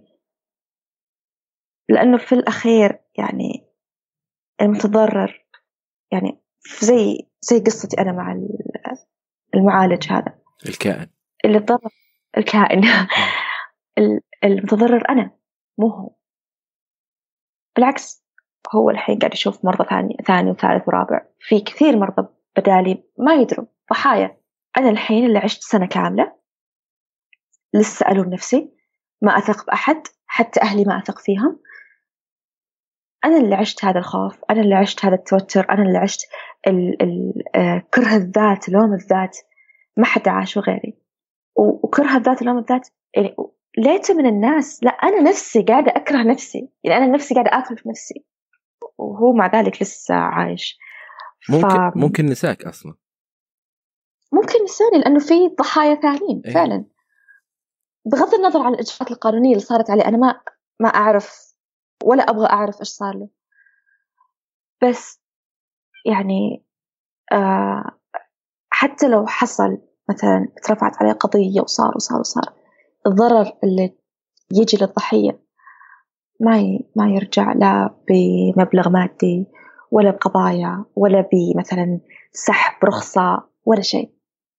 A: لأنه في الأخير يعني المتضرر يعني زي زي قصتي أنا مع المعالج هذا
B: الكائن
A: اللي تضرر، الكائن المتضرر أنا مو هو. بالعكس، هو الحين قاعد يشوف مرضى ثاني ثاني وثالث ورابع، في كثير مرضى بدالي ما يدروا ضحايا. أنا الحين اللي عشت سنة كاملة لسه ألوم نفسي، ما أثق بأحد، حتى أهلي ما أثق فيهم. أنا اللي عشت هذا الخوف، أنا اللي عشت هذا التوتر، أنا اللي عشت ال ال آه كره الذات، لوم الذات، ما حد عاشه غيري. وكره الذات لوم الذات يعني ليته من الناس، لا أنا نفسي قاعدة أكره نفسي، يعني أنا نفسي قاعدة آكل في نفسي، وهو مع ذلك لسه عايش.
B: ممكن ف... ممكن نساك أصلا،
A: ممكن نساني لأنه في ضحايا ثانيين
B: إيه؟
A: فعلا. بغض النظر عن الإجراءات القانونية اللي صارت عليه، أنا ما ما أعرف ولا أبغى أعرف إيش صار له، بس يعني آه حتى لو حصل مثلا اترفعت عليه قضية وصار وصار وصار، الضرر اللي يجي للضحية ما ي... ما يرجع لا بمبلغ مادي ولا بقضايا ولا بمثلا سحب رخصة ولا شيء،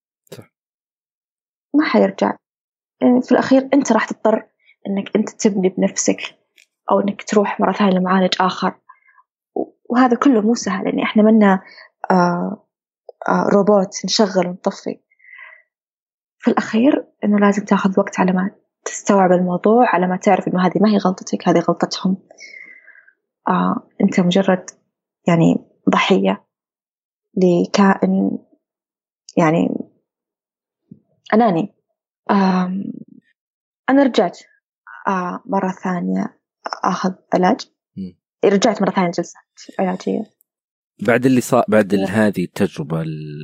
A: ما حيرجع. في الأخير أنت راح تضطر أنك أنت تبني بنفسك، أو أنك تروح مرة ثانية لمعالج آخر، وهذا كله مو سهل، لأن إحنا منا آه آه روبوت نشغل ونطفي. في الأخير أنه لازم تأخذ وقت على ما تستوعب الموضوع، على ما تعرف أنه هذه ما هي غلطتك، هذه غلطتهم. آه أنت مجرد يعني ضحية لكائن يعني أناني. آه أنا رجعت آه مرة ثانية أخذ علاج، م. رجعت مرة ثانية جلسات علاجية
B: بعد اللي صار، بعد هذه التجربة.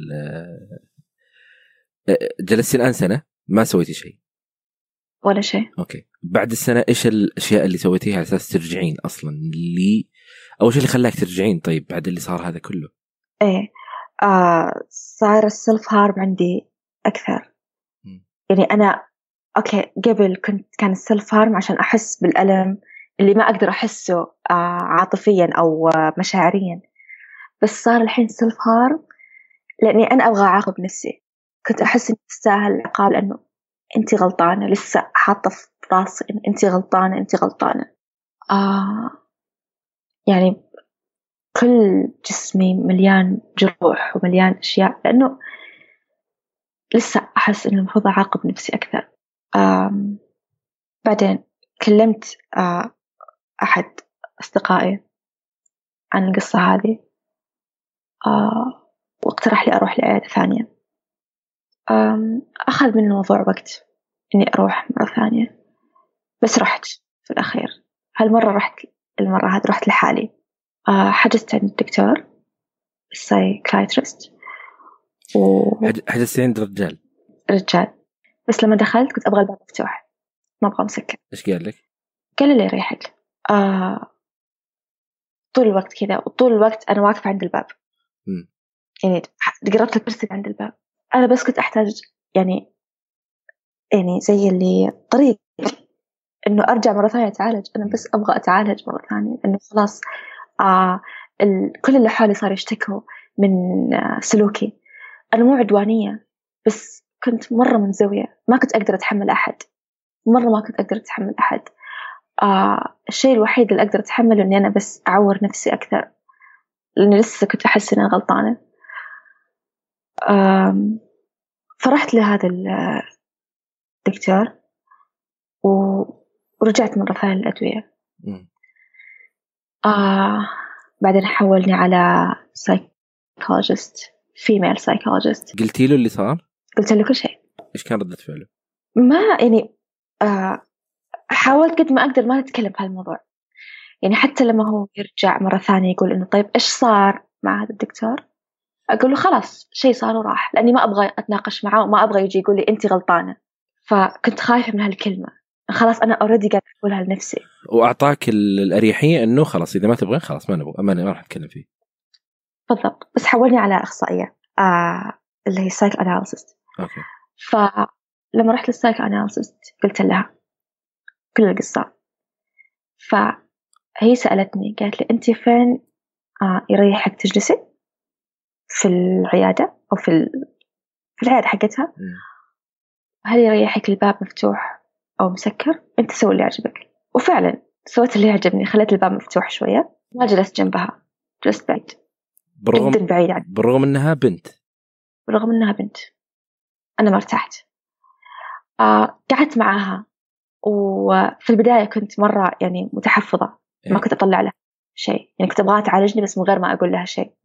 B: جلستي الآن سنة ما سويتي شيء
A: ولا شيء.
B: أوكي، بعد السنة إيش الأشياء اللي سويتيها على أساس ترجعين أصلاً؟ اللي أول شيء اللي خلاك ترجعين طيب بعد اللي صار هذا كله؟
A: إيه آه صار السلف هارم عندي أكثر. م. يعني أنا أوكي قبل كنت كان السلف هارم عشان أحس بالألم اللي ما أقدر أحسه آه عاطفياً أو آه مشاعرياً، بس صار الحين سلف هارم لأني أنا أبغى أعاقب نفسي. كنت أحس إني أستاهل العقاب لأنه أنتي غلطانة، لسه حاطة في راسي إن أنتي غلطانة أنتي غلطانة. آه يعني كل جسمي مليان جروح ومليان أشياء، لأنه لسه أحس إنه المفروض أعاقب نفسي أكثر. آه بعدين كلمت آه أحد أصدقائي عن القصة هذه، آه واقترح لي أروح لعيادة ثانية. أخذ من الموضوع وقت إني أروح مرة ثانية، بس رحت في الأخير. هالمرة رحت، المرة هذه رحت لحالي. أه حجزت عند الدكتور السايكايترست
B: و... حجزت عند رجال
A: رجال بس لما دخلت كنت أبغى الباب مفتوح، ما أبغى مسكر.
B: إيش قال لك؟
A: قال لي يريحك. أه طول الوقت كذا، وطول الوقت أنا واقفة عند الباب. م. يعني قربت الكرسي عند الباب، أنا بس كنت أحتاج يعني يعني زي اللي طريق إنه أرجع مرة ثانية أتعالج. أنا بس أبغى أتعالج مرة ثانية، إنه خلاص آه ال... كل اللي حولي صار يشتكوا من آه سلوكي. أنا مو عدوانية، بس كنت مرة منزوية، ما كنت أقدر أتحمل أحد، مرة ما كنت أقدر أتحمل أحد. آه الشيء الوحيد اللي أقدر أتحمله إني أنا بس أعور نفسي أكثر، لأني لسه كنت أحس إني غلطانة. آه فرحت لهذا الدكتور ورجعت مرة ثانية للأدوية. آه بعدين حولني على سايكولوجيست، فيميل سايكولوجيست.
B: قلتي له اللي صار؟
A: قلت له كل شيء.
B: إيش كان ردة فعله؟
A: ما يعني آه حاولت قد ما أقدر ما نتكلم في هالموضوع. يعني حتى لما هو يرجع مرة ثانية يقول إنه طيب إيش صار مع هذا الدكتور، أقول له خلاص شيء صار وراح، لأني ما أبغى أتناقش معه وما أبغى يجي يقول لي أنتي غلطانة. فكنت خايفة من هالكلمة، خلاص أنا أوريدي قاعدة أقولها لنفسي.
B: وأعطاك الأريحية إنه خلاص إذا ما تبغين خلاص ما نبغى، ما راح نتكلم فيه.
A: بالضبط. بس حولني على أخصائية آه اللي هي سايك أناليسيست.
B: أوكي.
A: فلما رحت للسايك أناليسيست قلت لها كل القصة، فهي سألتني قالت لي أنت فين آه يريحك تجلسي؟ في العيادة أو في ال... في العيادة حقتها،
B: م.
A: هل يريحك الباب مفتوح أو مسكر؟ أنت سوي اللي يعجبك. وفعلا سويت اللي يعجبني، خليت الباب مفتوح شوية، ما جلست جنبها، جلست بعيد
B: بالرغم
A: جدا بعيد عنها،
B: بالرغم أنها بنت
A: بالرغم أنها بنت أنا ما ارتحت. آه قعدت معاها، وفي البداية كنت مرة يعني متحفظة، ما كنت أطلع لها شيء، يعني كنت أبغاها تعالجني بس من غير ما أقول لها شيء.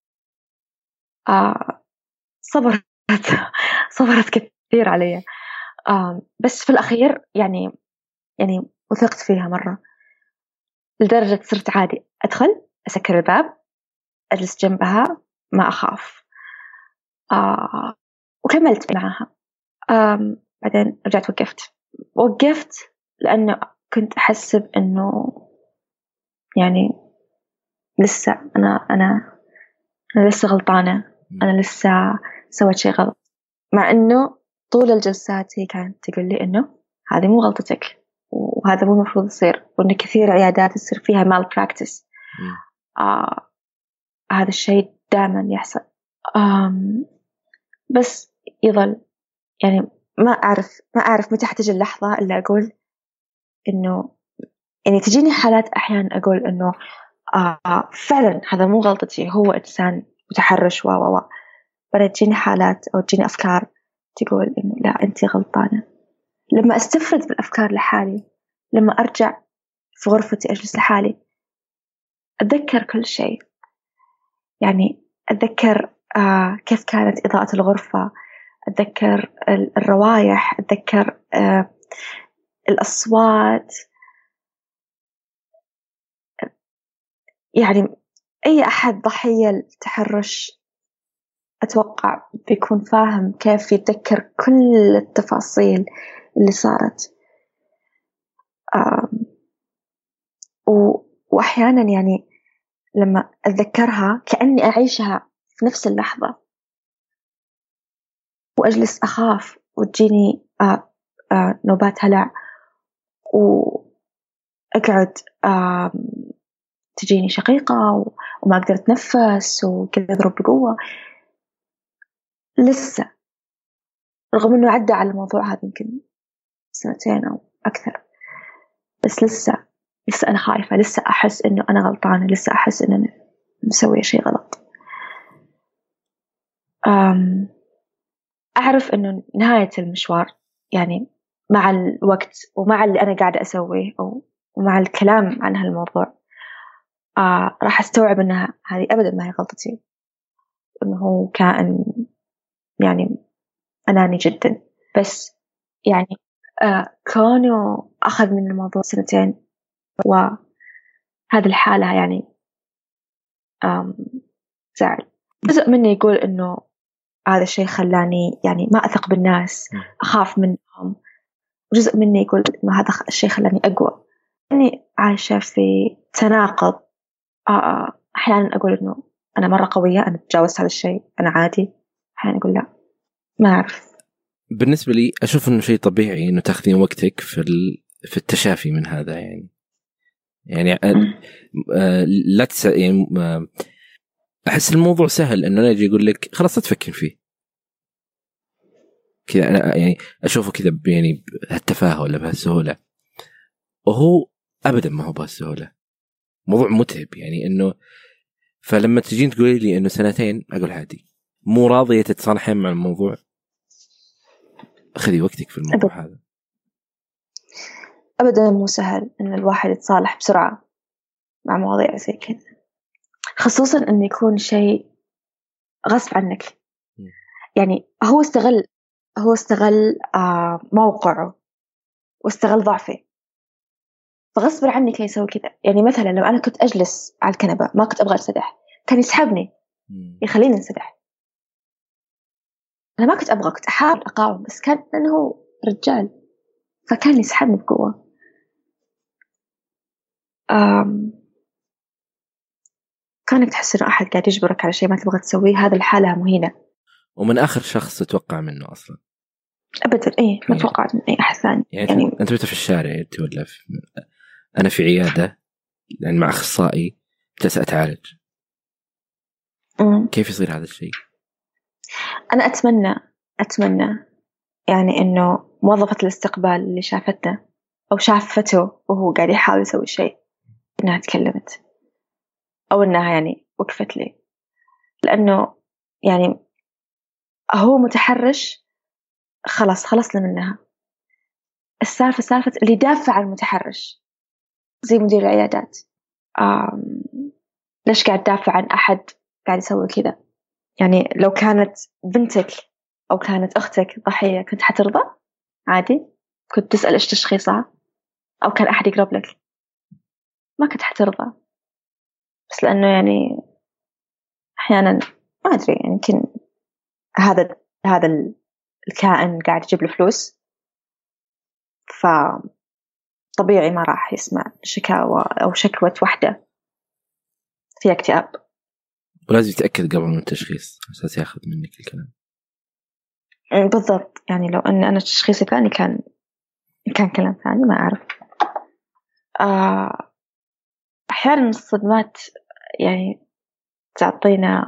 A: آه صبرت صبرت كثير علي. آه بس في الأخير يعني يعني وثقت فيها مرة، لدرجة صرت عادي أدخل أسكر الباب أجلس جنبها ما أخاف. آه وكملت معها. آه بعدين رجعت وقفت وقفت لأنه كنت أحسب إنه يعني لسه أنا أنا أنا لسه غلطانة، أنا لسه سويت شيء غلط، مع إنه طول الجلسات هي كانت تقول لي إنه هذه مو غلطتك وهذا مو المفروض يصير، وإن كثير عيادات يصير فيها مال براكتس. آه هذا الشيء دائما يحصل. آم بس يظل يعني ما أعرف ما أعرف متى حتجي اللحظة اللي أقول إنه يعني تجيني حالات أحيانا أقول إنه آه فعلا هذا مو غلطتي، هو إنسان متحرش و و و بعدين تجيني حالات أو تجيني أفكار تقول إنه لا أنتي غلطانة. لما أستفرد بالأفكار لحالي، لما أرجع في غرفتي أجلس لحالي، أتذكر كل شيء، يعني أتذكر آه كيف كانت إضاءة الغرفة، أتذكر الروايح، أتذكر آه الأصوات. يعني أي أحد ضحية التحرش أتوقع بيكون فاهم كيف يتذكر كل التفاصيل اللي صارت. وأحيانا يعني لما أتذكرها كأني أعيشها في نفس اللحظة، وأجلس أخاف وتجيني آه آه نوبات هلع، وأقعد آه تجيني شقيقة وما أقدر أتنفس وكذا أضرب بقوة. لسه رغم أنه عدى على الموضوع هذا يمكن سنتين أو أكثر، بس لسه لسه أنا خايفة، لسه أحس إنه أنا غلطانة، لسه أحس إن أنا مسوية شيء غلط. أم أعرف إنه نهاية المشوار يعني مع الوقت ومع اللي أنا قاعدة أسويه أو ومع الكلام عن هالموضوع آه راح أستوعب إنها هذه أبدا ما هي غلطتي، إنه هو كائن يعني أناني جدا. بس يعني آه كونه أخذ من الموضوع سنتين، وهذه الحالة يعني آم زعل. جزء مني يقول إنه هذا الشيء خلاني يعني ما أثق بالناس، أخاف منهم. جزء مني يقول إنه هذا الشيء خلاني أقوى، إني عايشة في تناقض. آه أحيانا أقول إنه أنا مرة قوية، أنا تجاوزت هذا الشيء، أنا عادي. أحيانا أقول لا، ما أعرف.
B: بالنسبة لي أشوف إنه شيء طبيعي إنه تاخذين وقتك في في التشافي من هذا. يعني يعني آه لا تس يعني آه أحس الموضوع سهل إنه أنا أجي أقول لك خلاص تفكر فيه كذا. أنا يعني أشوفه كذا يعني بهالتفاهة ولا بهالسهولة، وهو أبدا ما هو بهالسهولة. موضوع متعب يعني إنه، فلما تجين تقولي لي إنه سنتين أقول عادي، مو راضية تتصالحين مع الموضوع، خذي وقتك في الموضوع
A: أبداً.
B: هذا.
A: أبدا مو سهل إن الواحد يتصالح بسرعة مع مواضيع زي كذا، خصوصا إنه يكون شيء غصب عنك. يعني هو استغل هو استغل آه موقعه واستغل ضعفي، فغصب عني كان يسوي كذا. يعني مثلا لو أنا كنت أجلس على الكنبة ما كنت أبغى أنسدح، كان يسحبني يخليني أنسدح. أنا ما كنت أبغى، كنت أحاول أقاوم، بس كان لأنه هو رجال فكان يسحبني بقوة. أم كانك تحس إنه أحد قاعد يجبرك على شيء ما تبغى تسويه، هذا الحالة مهينة.
B: ومن آخر شخص تتوقع منه أصلا
A: أبدا إيه ما توقعت من أي أحد ثاني.
B: يعني,
A: يعني
B: أنت بت في الشارع أنت ولا في... أنا في عيادة يعني مع أخصائي جالس أتعالج،
A: أمم.
B: كيف يصير هذا الشيء؟
A: أنا أتمنى أتمنى يعني إنه موظفة الاستقبال اللي شافتنا أو شافته وهو قاعد يحاول يسوي شيء إنها تكلمت، أو إنها يعني وقفت لي، لأنه يعني هو متحرش، خلاص خلصنا منها. السالفة سالفة اللي يدافع عن المتحرش زي مدير العيادات. آم ليش قاعد تدافع عن أحد قاعد يسوي كذا؟ يعني لو كانت بنتك أو كانت أختك ضحية كنت حترضى عادي؟ كنت تسأل إيش تشخيصها؟ أو كان أحد يقرب لك؟ ما كنت حترضى. بس لأنه يعني أحيانا ما أدري، يعني يمكن هذا هذا الكائن قاعد يجيب له فلوس، فطبيعي ما راح يسمع شكاوى أو شكوى واحدة فيها اكتئاب.
B: ولازم يتأكد قبل من التشخيص أساس ياخذ منك الكلام.
A: بالضبط، يعني لو أن أنا تشخيصي ثاني كان كان كلام ثاني ما أعرف. آه أحيانا الصدمات يعني تعطينا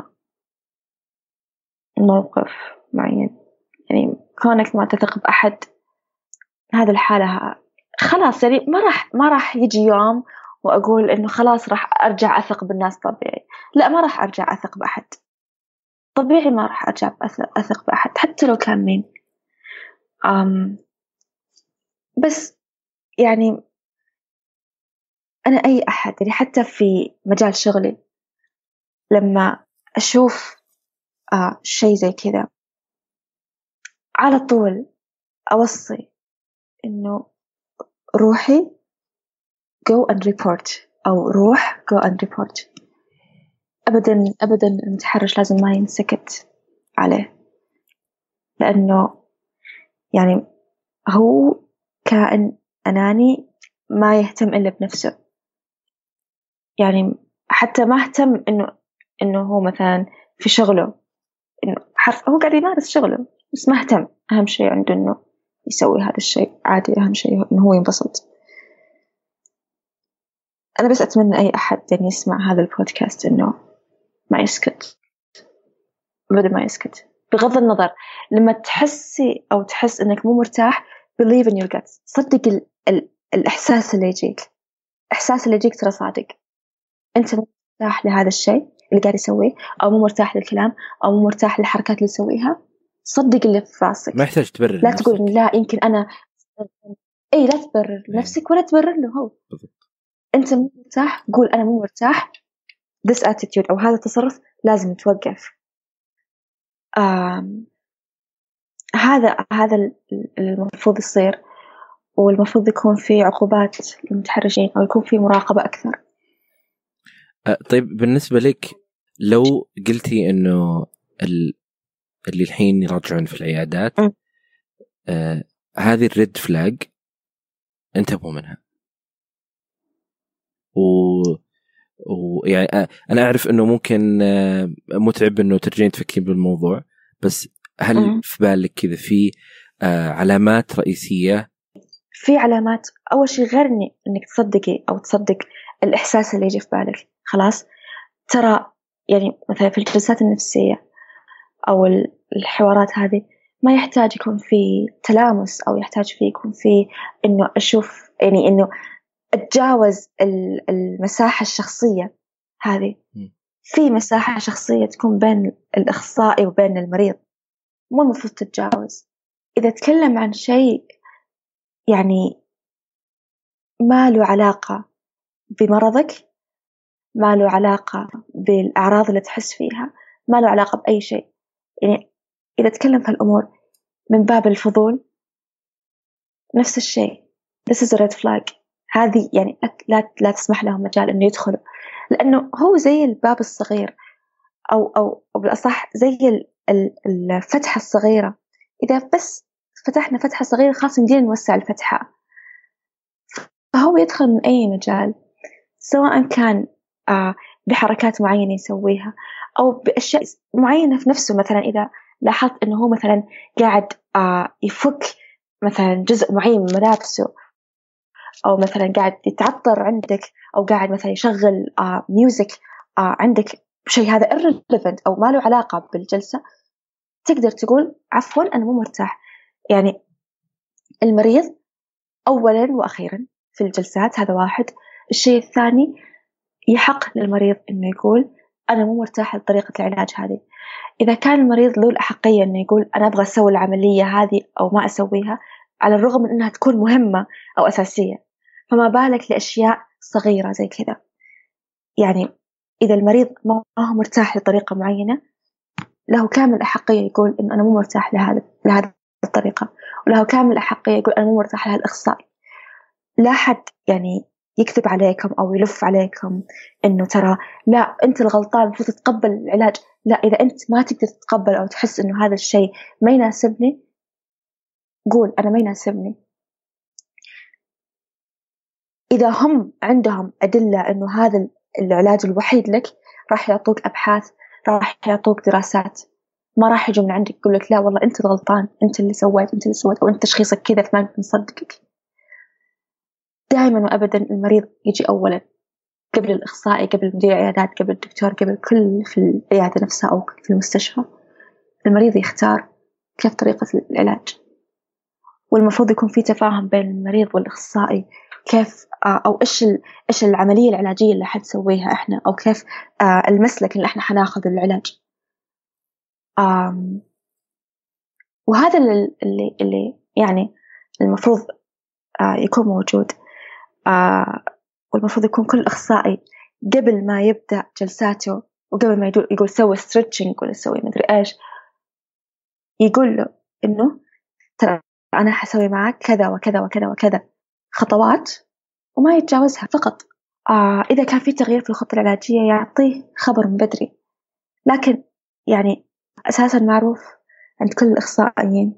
A: موقف معين، يعني كونك ما تثق بأحد هذا الحالة خلاص، يعني ما راح ما راح يجي يوم وأقول إنه خلاص راح أرجع أثق بالناس طبيعي. لا، ما راح أرجع أثق بأحد طبيعي، ما راح أرجع أثق بأحد حتى لو كان مين. أم بس يعني أنا أي أحد، يعني حتى في مجال شغلي لما أشوف آه شيء زي كذا على طول أوصي إنه روحي go and report، أو روح go and report. أبدا أبدا المتحرش لازم ما ينسكت عليه، لأنه يعني هو كائن أناني ما يهتم إلا بنفسه. يعني حتى ما اهتم إنه إنه هو مثلا في شغله، إنه حرف هو قاعد يمارس شغله بس ما اهتم. أهم شيء عنده إنه يسوي هذا الشيء عادي، أهم شيء إنه هو ينبسط. أنا بس أتمنى أي أحد يعني يسمع هذا البودكاست إنه ما يسكت، بدل ما يسكت. بغض النظر لما تحسي أو تحس إنك مو مرتاح believe in your guts، صدق ال ال الإحساس اللي يجيك، إحساس اللي يجيك ترى صادق. أنت مو مرتاح لهذا الشيء اللي قاعد يسويه، أو مو مرتاح للكلام، أو مو مرتاح للحركات اللي يسويها، صدق اللي في راسك.
B: ما يحتاج تبرر
A: لا
B: نفسك.
A: تقول لا يمكن أنا إيه، لا تبرر نفسك ولا تبرر له هو. أنت مو مرتاح، قول أنا مو مرتاح، this attitude أو هذا التصرف لازم يتوقف. آم هذا هذا المفروض يصير، والمفروض يكون في عقوبات للمتحرشين أو يكون في مراقبة أكثر.
B: أه طيب بالنسبة لك، لو قلتي إنه ال... اللي الحين يرجعون في العيادات أه هذه الريد فلاج انتبهوا منها، و ويعني أنا أعرف إنه ممكن متعب إنه ترجعين تفكرين بالموضوع، بس هل م- في بالك كذا في علامات رئيسية؟
A: في علامات. أول شيء غير إنك تصدقي أو تصدق الإحساس اللي يجي في بالك، خلاص ترى يعني مثلا في الجلسات النفسية أو الحوارات هذه ما يحتاج يكون في تلامس، أو يحتاج فيه يكون في إنه أشوف يعني إنه أتجاوز المساحة الشخصية هذه. في مساحة شخصية تكون بين الأخصائي وبين المريض، مو المفروض تتجاوز. إذا تكلم عن شيء يعني ما له علاقة بمرضك، ما له علاقة بالأعراض اللي تحس فيها، ما له علاقة بأي شيء، يعني إذا تكلم في الأمور من باب الفضول، نفس الشيء this is a red flag. هذه يعني لا لا تسمح لهم مجال إنه يدخلوا، لأنه هو زي الباب الصغير، أو أو أو بالأصح زي الفتحة الصغيرة. إذا بس فتحنا فتحة صغيرة خلاص نجي نوسع الفتحة، فهو يدخل من أي مجال، سواء كان آه بحركات معينة يسويها أو بأشياء معينة في نفسه. مثلا إذا لاحظت إنه هو مثلا قاعد آه يفك مثلا جزء معين من ملابسه، أو مثلا قاعد يتعطر عندك، أو قاعد مثلا يشغل آه ميوزك آه عندك شيء هذا irrelevant أو ما له علاقة بالجلسة، تقدر تقول عفواً أنا مو مرتاح. يعني المريض أولاً وأخيراً في الجلسات، هذا واحد. الشيء الثاني، يحق للمريض إنه يقول أنا مو مرتاح لطريقة العلاج هذه. إذا كان المريض له الأحقية إنه يقول أنا أبغى أسوي العملية هذه أو ما أسويها، على الرغم من إنها تكون مهمة أو أساسية، فما بالك لأشياء صغيرة زي كذا. يعني إذا المريض ما هو مرتاح لطريقة معينة، له كامل الأحقية يقول إن أنا مو مرتاح لهذا لهذه الطريقة، وله كامل الأحقية يقول أنا مو مرتاح لهذا الإخصائي. لا حد يعني يكذب عليكم أو يلف عليكم إنه ترى لا أنت الغلطان المفروض تتقبل العلاج. لا، إذا أنت ما تقدر تتقبل أو تحس إنه هذا الشيء ما يناسبني، قول أنا ما يناسبني. إذا هم عندهم أدلة إنه هذا العلاج الوحيد لك، راح يعطوك أبحاث، راح يعطوك دراسات، ما راح يجوا من عندك يقول لك لا والله أنت الغلطان، أنت اللي سويت، أنت اللي سويت، أو أنت تشخيصك كذا فما نصدقك. دائما وأبدا المريض يجي أولا قبل الإخصائي، قبل مدير العيادات، قبل الدكتور، قبل كل في العيادة نفسها أو في المستشفى. المريض يختار كيف طريقة العلاج، والمفروض يكون في تفاهم بين المريض والإخصائي كيف أو إيش إيش العملية العلاجية اللي حنسويها إحنا، أو كيف المسلك اللي إحنا حناخذ العلاج. وهذا اللي اللي يعني المفروض يكون موجود. والمفروض يكون كل إخصائي قبل ما يبدأ جلساته وقبل ما يقول يقول سوي ستريتشنج ولا سوي مدري إيش، يقول له إنه ترى أنا حسوي معك كذا وكذا وكذا وكذا خطوات، وما يتجاوزها فقط. آه إذا كان في تغيير في الخطة العلاجية يعطيه خبر من بدري. لكن يعني أساساً معروف عند كل الإخصائيين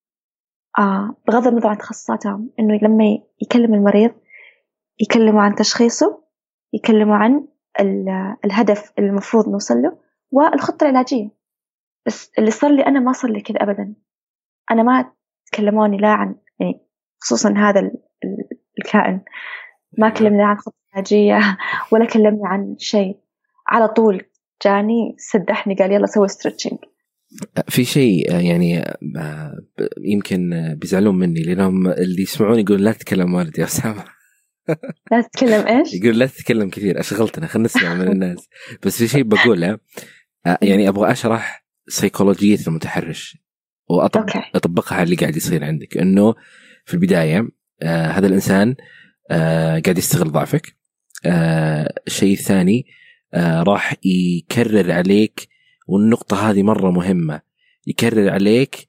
A: آه بغض النظر عن تخصصاتهم إنه لما يكلم المريض يكلموا عن تشخيصه، يكلموا عن الهدف اللي المفروض نوصل له والخطة العلاجية. بس اللي صار لي أنا ما صار لي كذا أبداً. أنا ما تكلموني لا عن يعني خصوصاً هذا الكائن ما كلمني عن خطة علاجية ولا كلمني عن شيء. على طول جاني سدحني قال يلا سوي ستريتشنج.
B: في شيء يعني يمكن بيزعلون مني لأنهم اللي يسمعون يقول لا تتكلم والدي يا أسامة.
A: لا تتكلم إيش؟
B: يقول لا تتكلم كثير، أشغلتنا خلنا نسمع من الناس. بس في شيء بقوله يعني أبغى أشرح سيكولوجية المتحرش وأطبقها على اللي قاعد يصير عندك. إنه في البداية آه هذا الإنسان آه قاعد يستغل ضعفك. آه الشيء الثاني آه راح يكرر عليك، والنقطة هذه مرة مهمة، يكرر عليك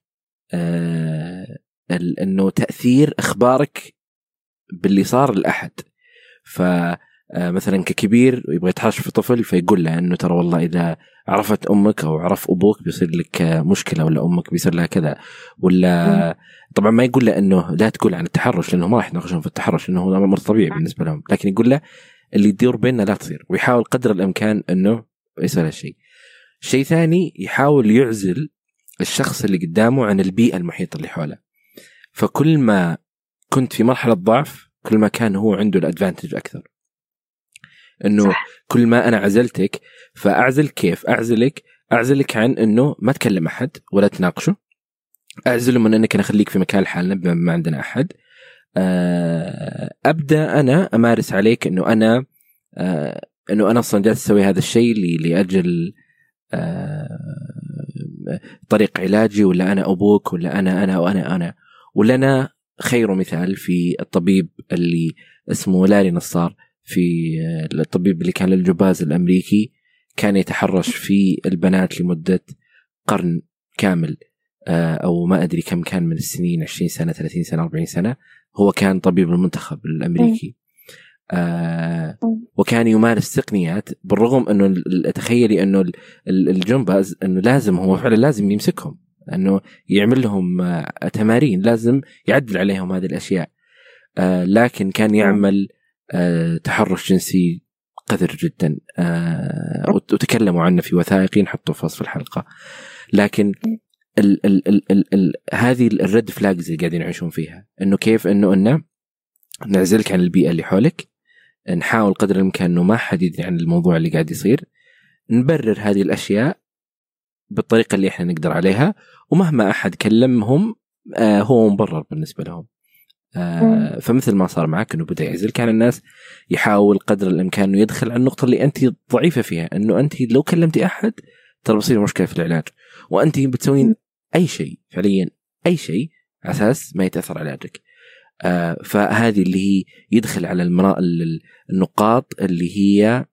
B: آه إنه تأثير أخبارك باللي صار لأحد. فمثلا ككبير يبغى يتحرش في طفل فيقول له إنه ترى والله إذا عرفت أمك أو عرف أبوك بيصير لك مشكلة، ولا أمك بيصير لها كذا، ولا م. طبعا ما يقول له إنه لا تقول عن التحرش لأنه ما راح يناقشون في التحرش لأنه هو أمر طبيعي بالنسبة لهم، لكن يقول له اللي يدور بيننا لا تصير، ويحاول قدر الإمكان إنه يصير هالشيء. شيء ثاني يحاول يعزل الشخص اللي قدامه عن البيئة المحيطة اللي حوله. فكل ما كنت في مرحلة ضعف كل ما كان هو عنده الأدفانتج أكثر. إنه صح. كل ما أنا عزلتك فأعزل كيف أعزلك أعزلك عن إنه ما تكلم أحد ولا تناقشه، أعزله من أنك أنا أخليك في مكان حالنا بما ما عندنا أحد. أبدأ أنا أمارس عليك إنه أنا إنه أنا أصلا جالس أسوي هذا الشيء لأجل طريق علاجي، ولا أنا أبوك، ولا أنا أنا وأنا أنا ولنا خير مثال في الطبيب اللي اسمه لاري نصار، في الطبيب اللي كان للجباز الأمريكي، كان يتحرش في البنات لمدة قرن كامل أو ما أدري كم كان من السنين، عشرين سنة ثلاثين سنة أربعين سنة. هو كان طبيب المنتخب الأمريكي آه وكان يمارس تقنيات بالرغم أنه تخيلي أنه الجمباز أنه لازم هو فعلا لازم يمسكهم، أنه يعمل لهم آه تمارين، لازم يعدل عليهم هذه الأشياء، آه لكن كان يعمل آه تحرش جنسي قذر جدا، آه وتكلموا عنه في وثائقي نحطه في وصف الحلقة. لكن ال ال ال ال ال هذه الريد فلاجز اللي قاعدين يعيشون فيها، أنه كيف أنه أنه نعزلك عن البيئة اللي حولك، نحاول قدر الإمكان أنه ما حد يدري عن الموضوع اللي قاعد يصير، نبرر هذه الأشياء بالطريقة اللي إحنا نقدر عليها، ومهما أحد كلمهم آه هو مبرر بالنسبة لهم. آه فمثل ما صار معك إنه بدأ يعزل، كان الناس يحاول قدر الإمكان إنه يدخل على النقطة اللي أنت ضعيفة فيها، إنه أنت لو كلمتي أحد ترى بصير مشكلة في العلاج، وأنت بتسوين أي شيء فعليا أي شيء على أساس ما يتأثر على علاجك. آه فهذه اللي هي يدخل على المرا... النقاط اللي هي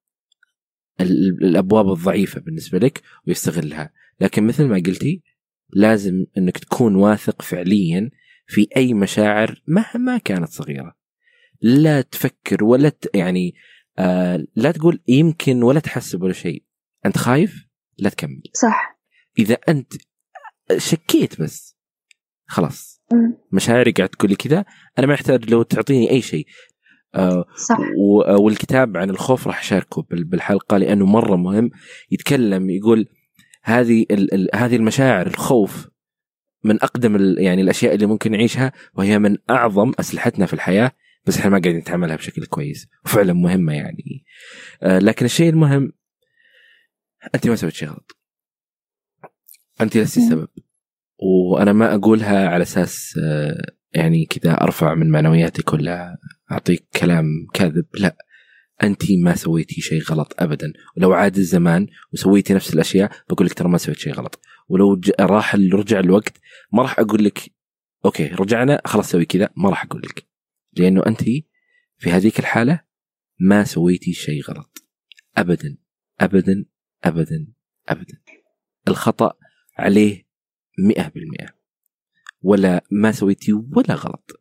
B: الأبواب الضعيفة بالنسبة لك ويستغلها. لكن مثل ما قلتي لازم أنك تكون واثق فعليا في أي مشاعر مهما كانت صغيرة، لا تفكر ولا ت... يعني آه لا تقول يمكن ولا تحسب ولا شيء. أنت خايف لا تكمل،
A: صح.
B: إذا أنت شكيت بس خلاص
A: م.
B: مشاعري قاعد تقول لي كذا، أنا ما أحتاج لو تعطيني أي شيء. آه
A: صح.
B: والكتاب عن الخوف راح أشاركه بالحلقة لأنه مرة مهم. يتكلم يقول هذه ال هذه المشاعر الخوف من أقدم يعني الأشياء اللي ممكن نعيشها، وهي من أعظم أسلحتنا في الحياة، بس إحنا ما قاعدين نتعاملها بشكل كويس، وفعلا مهمة يعني. آه لكن الشيء المهم أنت ما سويت شيء غلط، أنت لست السبب. وأنا ما أقولها على أساس آه يعني كذا أرفع من معنوياتك ولا أعطيك كلام كاذب، لا، أنت ما سويتي شيء غلط أبدا. ولو عاد الزمان وسويتي نفس الأشياء بقول لك ترى ما سويت شيء غلط. ولو راح رجع الوقت ما راح أقول لك أوكي رجعنا خلاص سوي كذا، ما راح أقول لك، لأنه أنت في هذيك الحالة ما سويتي شيء غلط أبدا أبدا أبدا أبدا. الخطأ عليه مئة بالمئة، ولا ما سويتي ولا غلط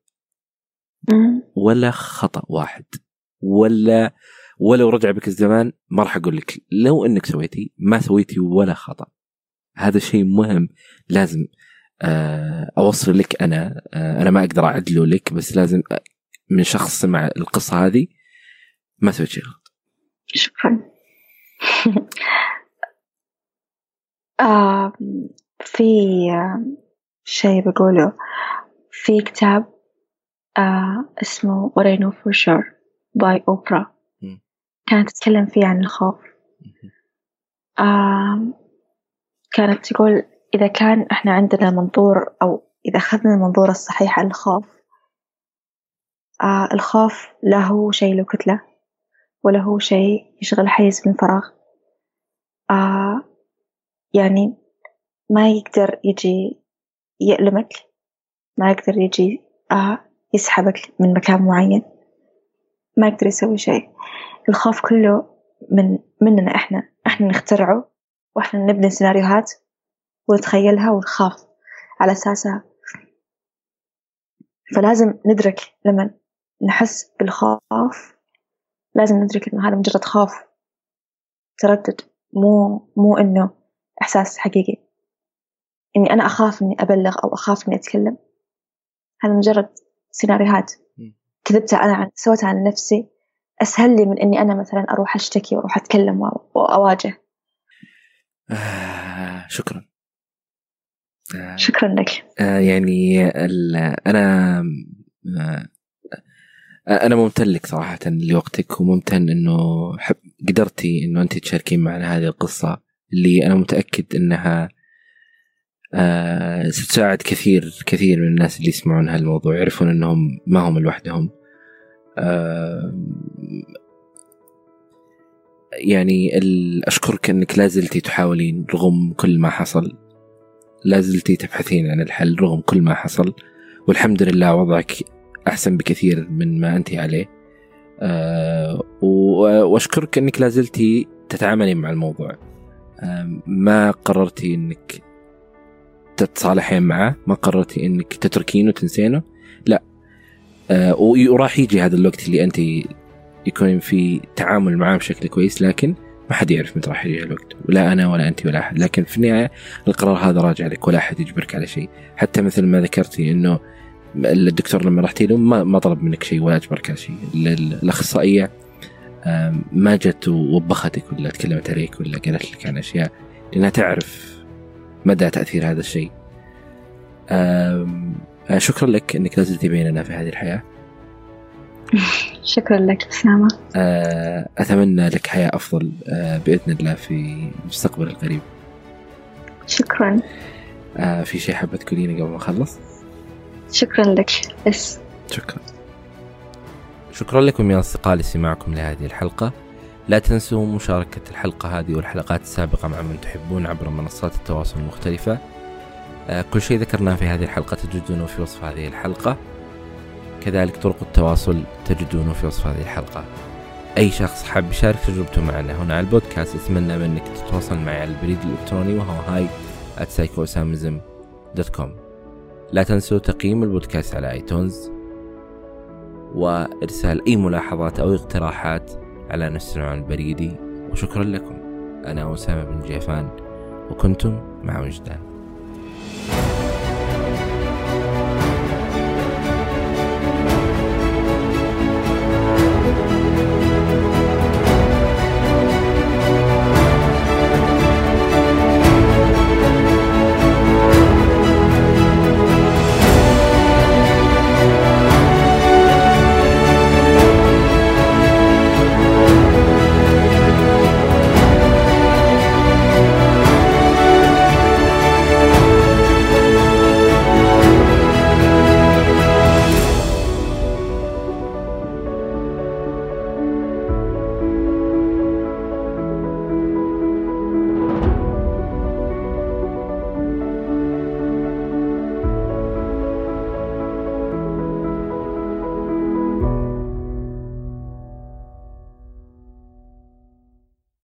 B: ولا خطأ واحد، ولا ولو رجع بك الزمان ما راح أقول لك لو أنك سويتي ما سويتي ولا خطأ. هذا شيء مهم لازم أوصل لك. أنا أنا ما أقدر أعدله لك، بس لازم من شخص سمع القصة هذه ما سويت شيء غلط.
A: شكرا. آه في شيء بقوله في كتاب آه اسمه What I Know For Sure by Oprah، كانت تتكلم فيه عن الخوف. آه كانت تقول إذا كان إحنا عندنا منظور، أو إذا أخذنا المنظور الصحيح عن الخوف، آه الخوف لا هو شيء له كتلة ولا هو شيء يشغل حيز من فراغ. آه يعني ما يقدر يجي يألمك، ما يقدر يجي آه يسحبك من مكان معين، ما يقدر يسوي شيء. الخوف كله من مننا إحنا إحنا نخترعه، وإحنا نبني سيناريوهات ونتخيلها ونخاف على أساسها. فلازم ندرك لما نحس بالخوف، لازم ندرك إنه هذا مجرد خوف تردد، مو مو إنه إحساس حقيقي. إني أنا أخاف إني أبلغ أو أخاف إني أتكلم، هذا مجرد سيناريوهات كذبتها أنا عن سويتها عن نفسي، أسهل لي من إني أنا مثلا أروح أشتكي وأروح أتكلم وأواجه.
B: آه شكرا. آه
A: شكرا لك.
B: آه يعني أنا آه أنا ممتن لك صراحة لوقتك، وممتن إنه حب قدرتي إنه أنت تشاركين معنا هذه القصة اللي أنا متأكد إنها آه ستساعد كثير كثير من الناس اللي يسمعون هالموضوع، يعرفون إنهم ما هم لوحدهم. آه يعني أشكرك أنك لازلتي تحاولين رغم كل ما حصل، لازلتي تبحثين عن الحل رغم كل ما حصل، والحمد لله وضعك أحسن بكثير من ما أنت عليه. أه وأشكرك أنك لازلتي تتعاملين مع الموضوع، أه ما قررتي أنك تتصالحين معه، ما قررتي أنك تتركينه وتنسينه، لا. أه وراح يجي هذا الوقت اللي أنت يكون في تعامل معاه بشكل كويس، لكن ما حد يعرف متى راح يجي الوقت، ولا أنا ولا أنت ولا أحد. لكن في النهاية القرار هذا راجع لك، ولا أحد يجبرك على شيء. حتى مثل ما ذكرتي إنه الدكتور لما رحتي له ما ما طلب منك شيء ولا أجبرك على شيء. الأخصائية ما جت ووبختك ولا تكلمت عليك ولا قالت لك عن أشياء، لأنها تعرف مدى تأثير هذا الشيء. شكرا لك إنك لازلتي بيننا في هذه الحياة.
A: شكرا لك أسامة.
B: أتمنى لك حياة أفضل بإذن الله في المستقبل القريب.
A: شكرا.
B: في شيء حابة تقولينه قبل ما أخلص؟
A: شكرا لك بس.
B: شكرا. شكرا لكم يا أصدقاء لسماعكم لهذه الحلقة. لا تنسوا مشاركة الحلقة هذه والحلقات السابقة مع من تحبون عبر منصات التواصل المختلفة. كل شيء ذكرناه في هذه الحلقة تجدونه في وصف هذه الحلقة، كذلك طرق التواصل تجدونه في وصف هذه الحلقة. أي شخص حاب يشارك تجربته معنا هنا على البودكاست أتمنى منك تتواصل معي على البريد الإلكتروني وهو هاي آت سايكوساميزم دوت كوم. لا تنسوا تقييم البودكاست على آيتونز وإرسال أي ملاحظات أو اقتراحات على نفس العنوان البريدي. وشكرا لكم. أنا أسامة بن جيفان وكنتم مع وجدان.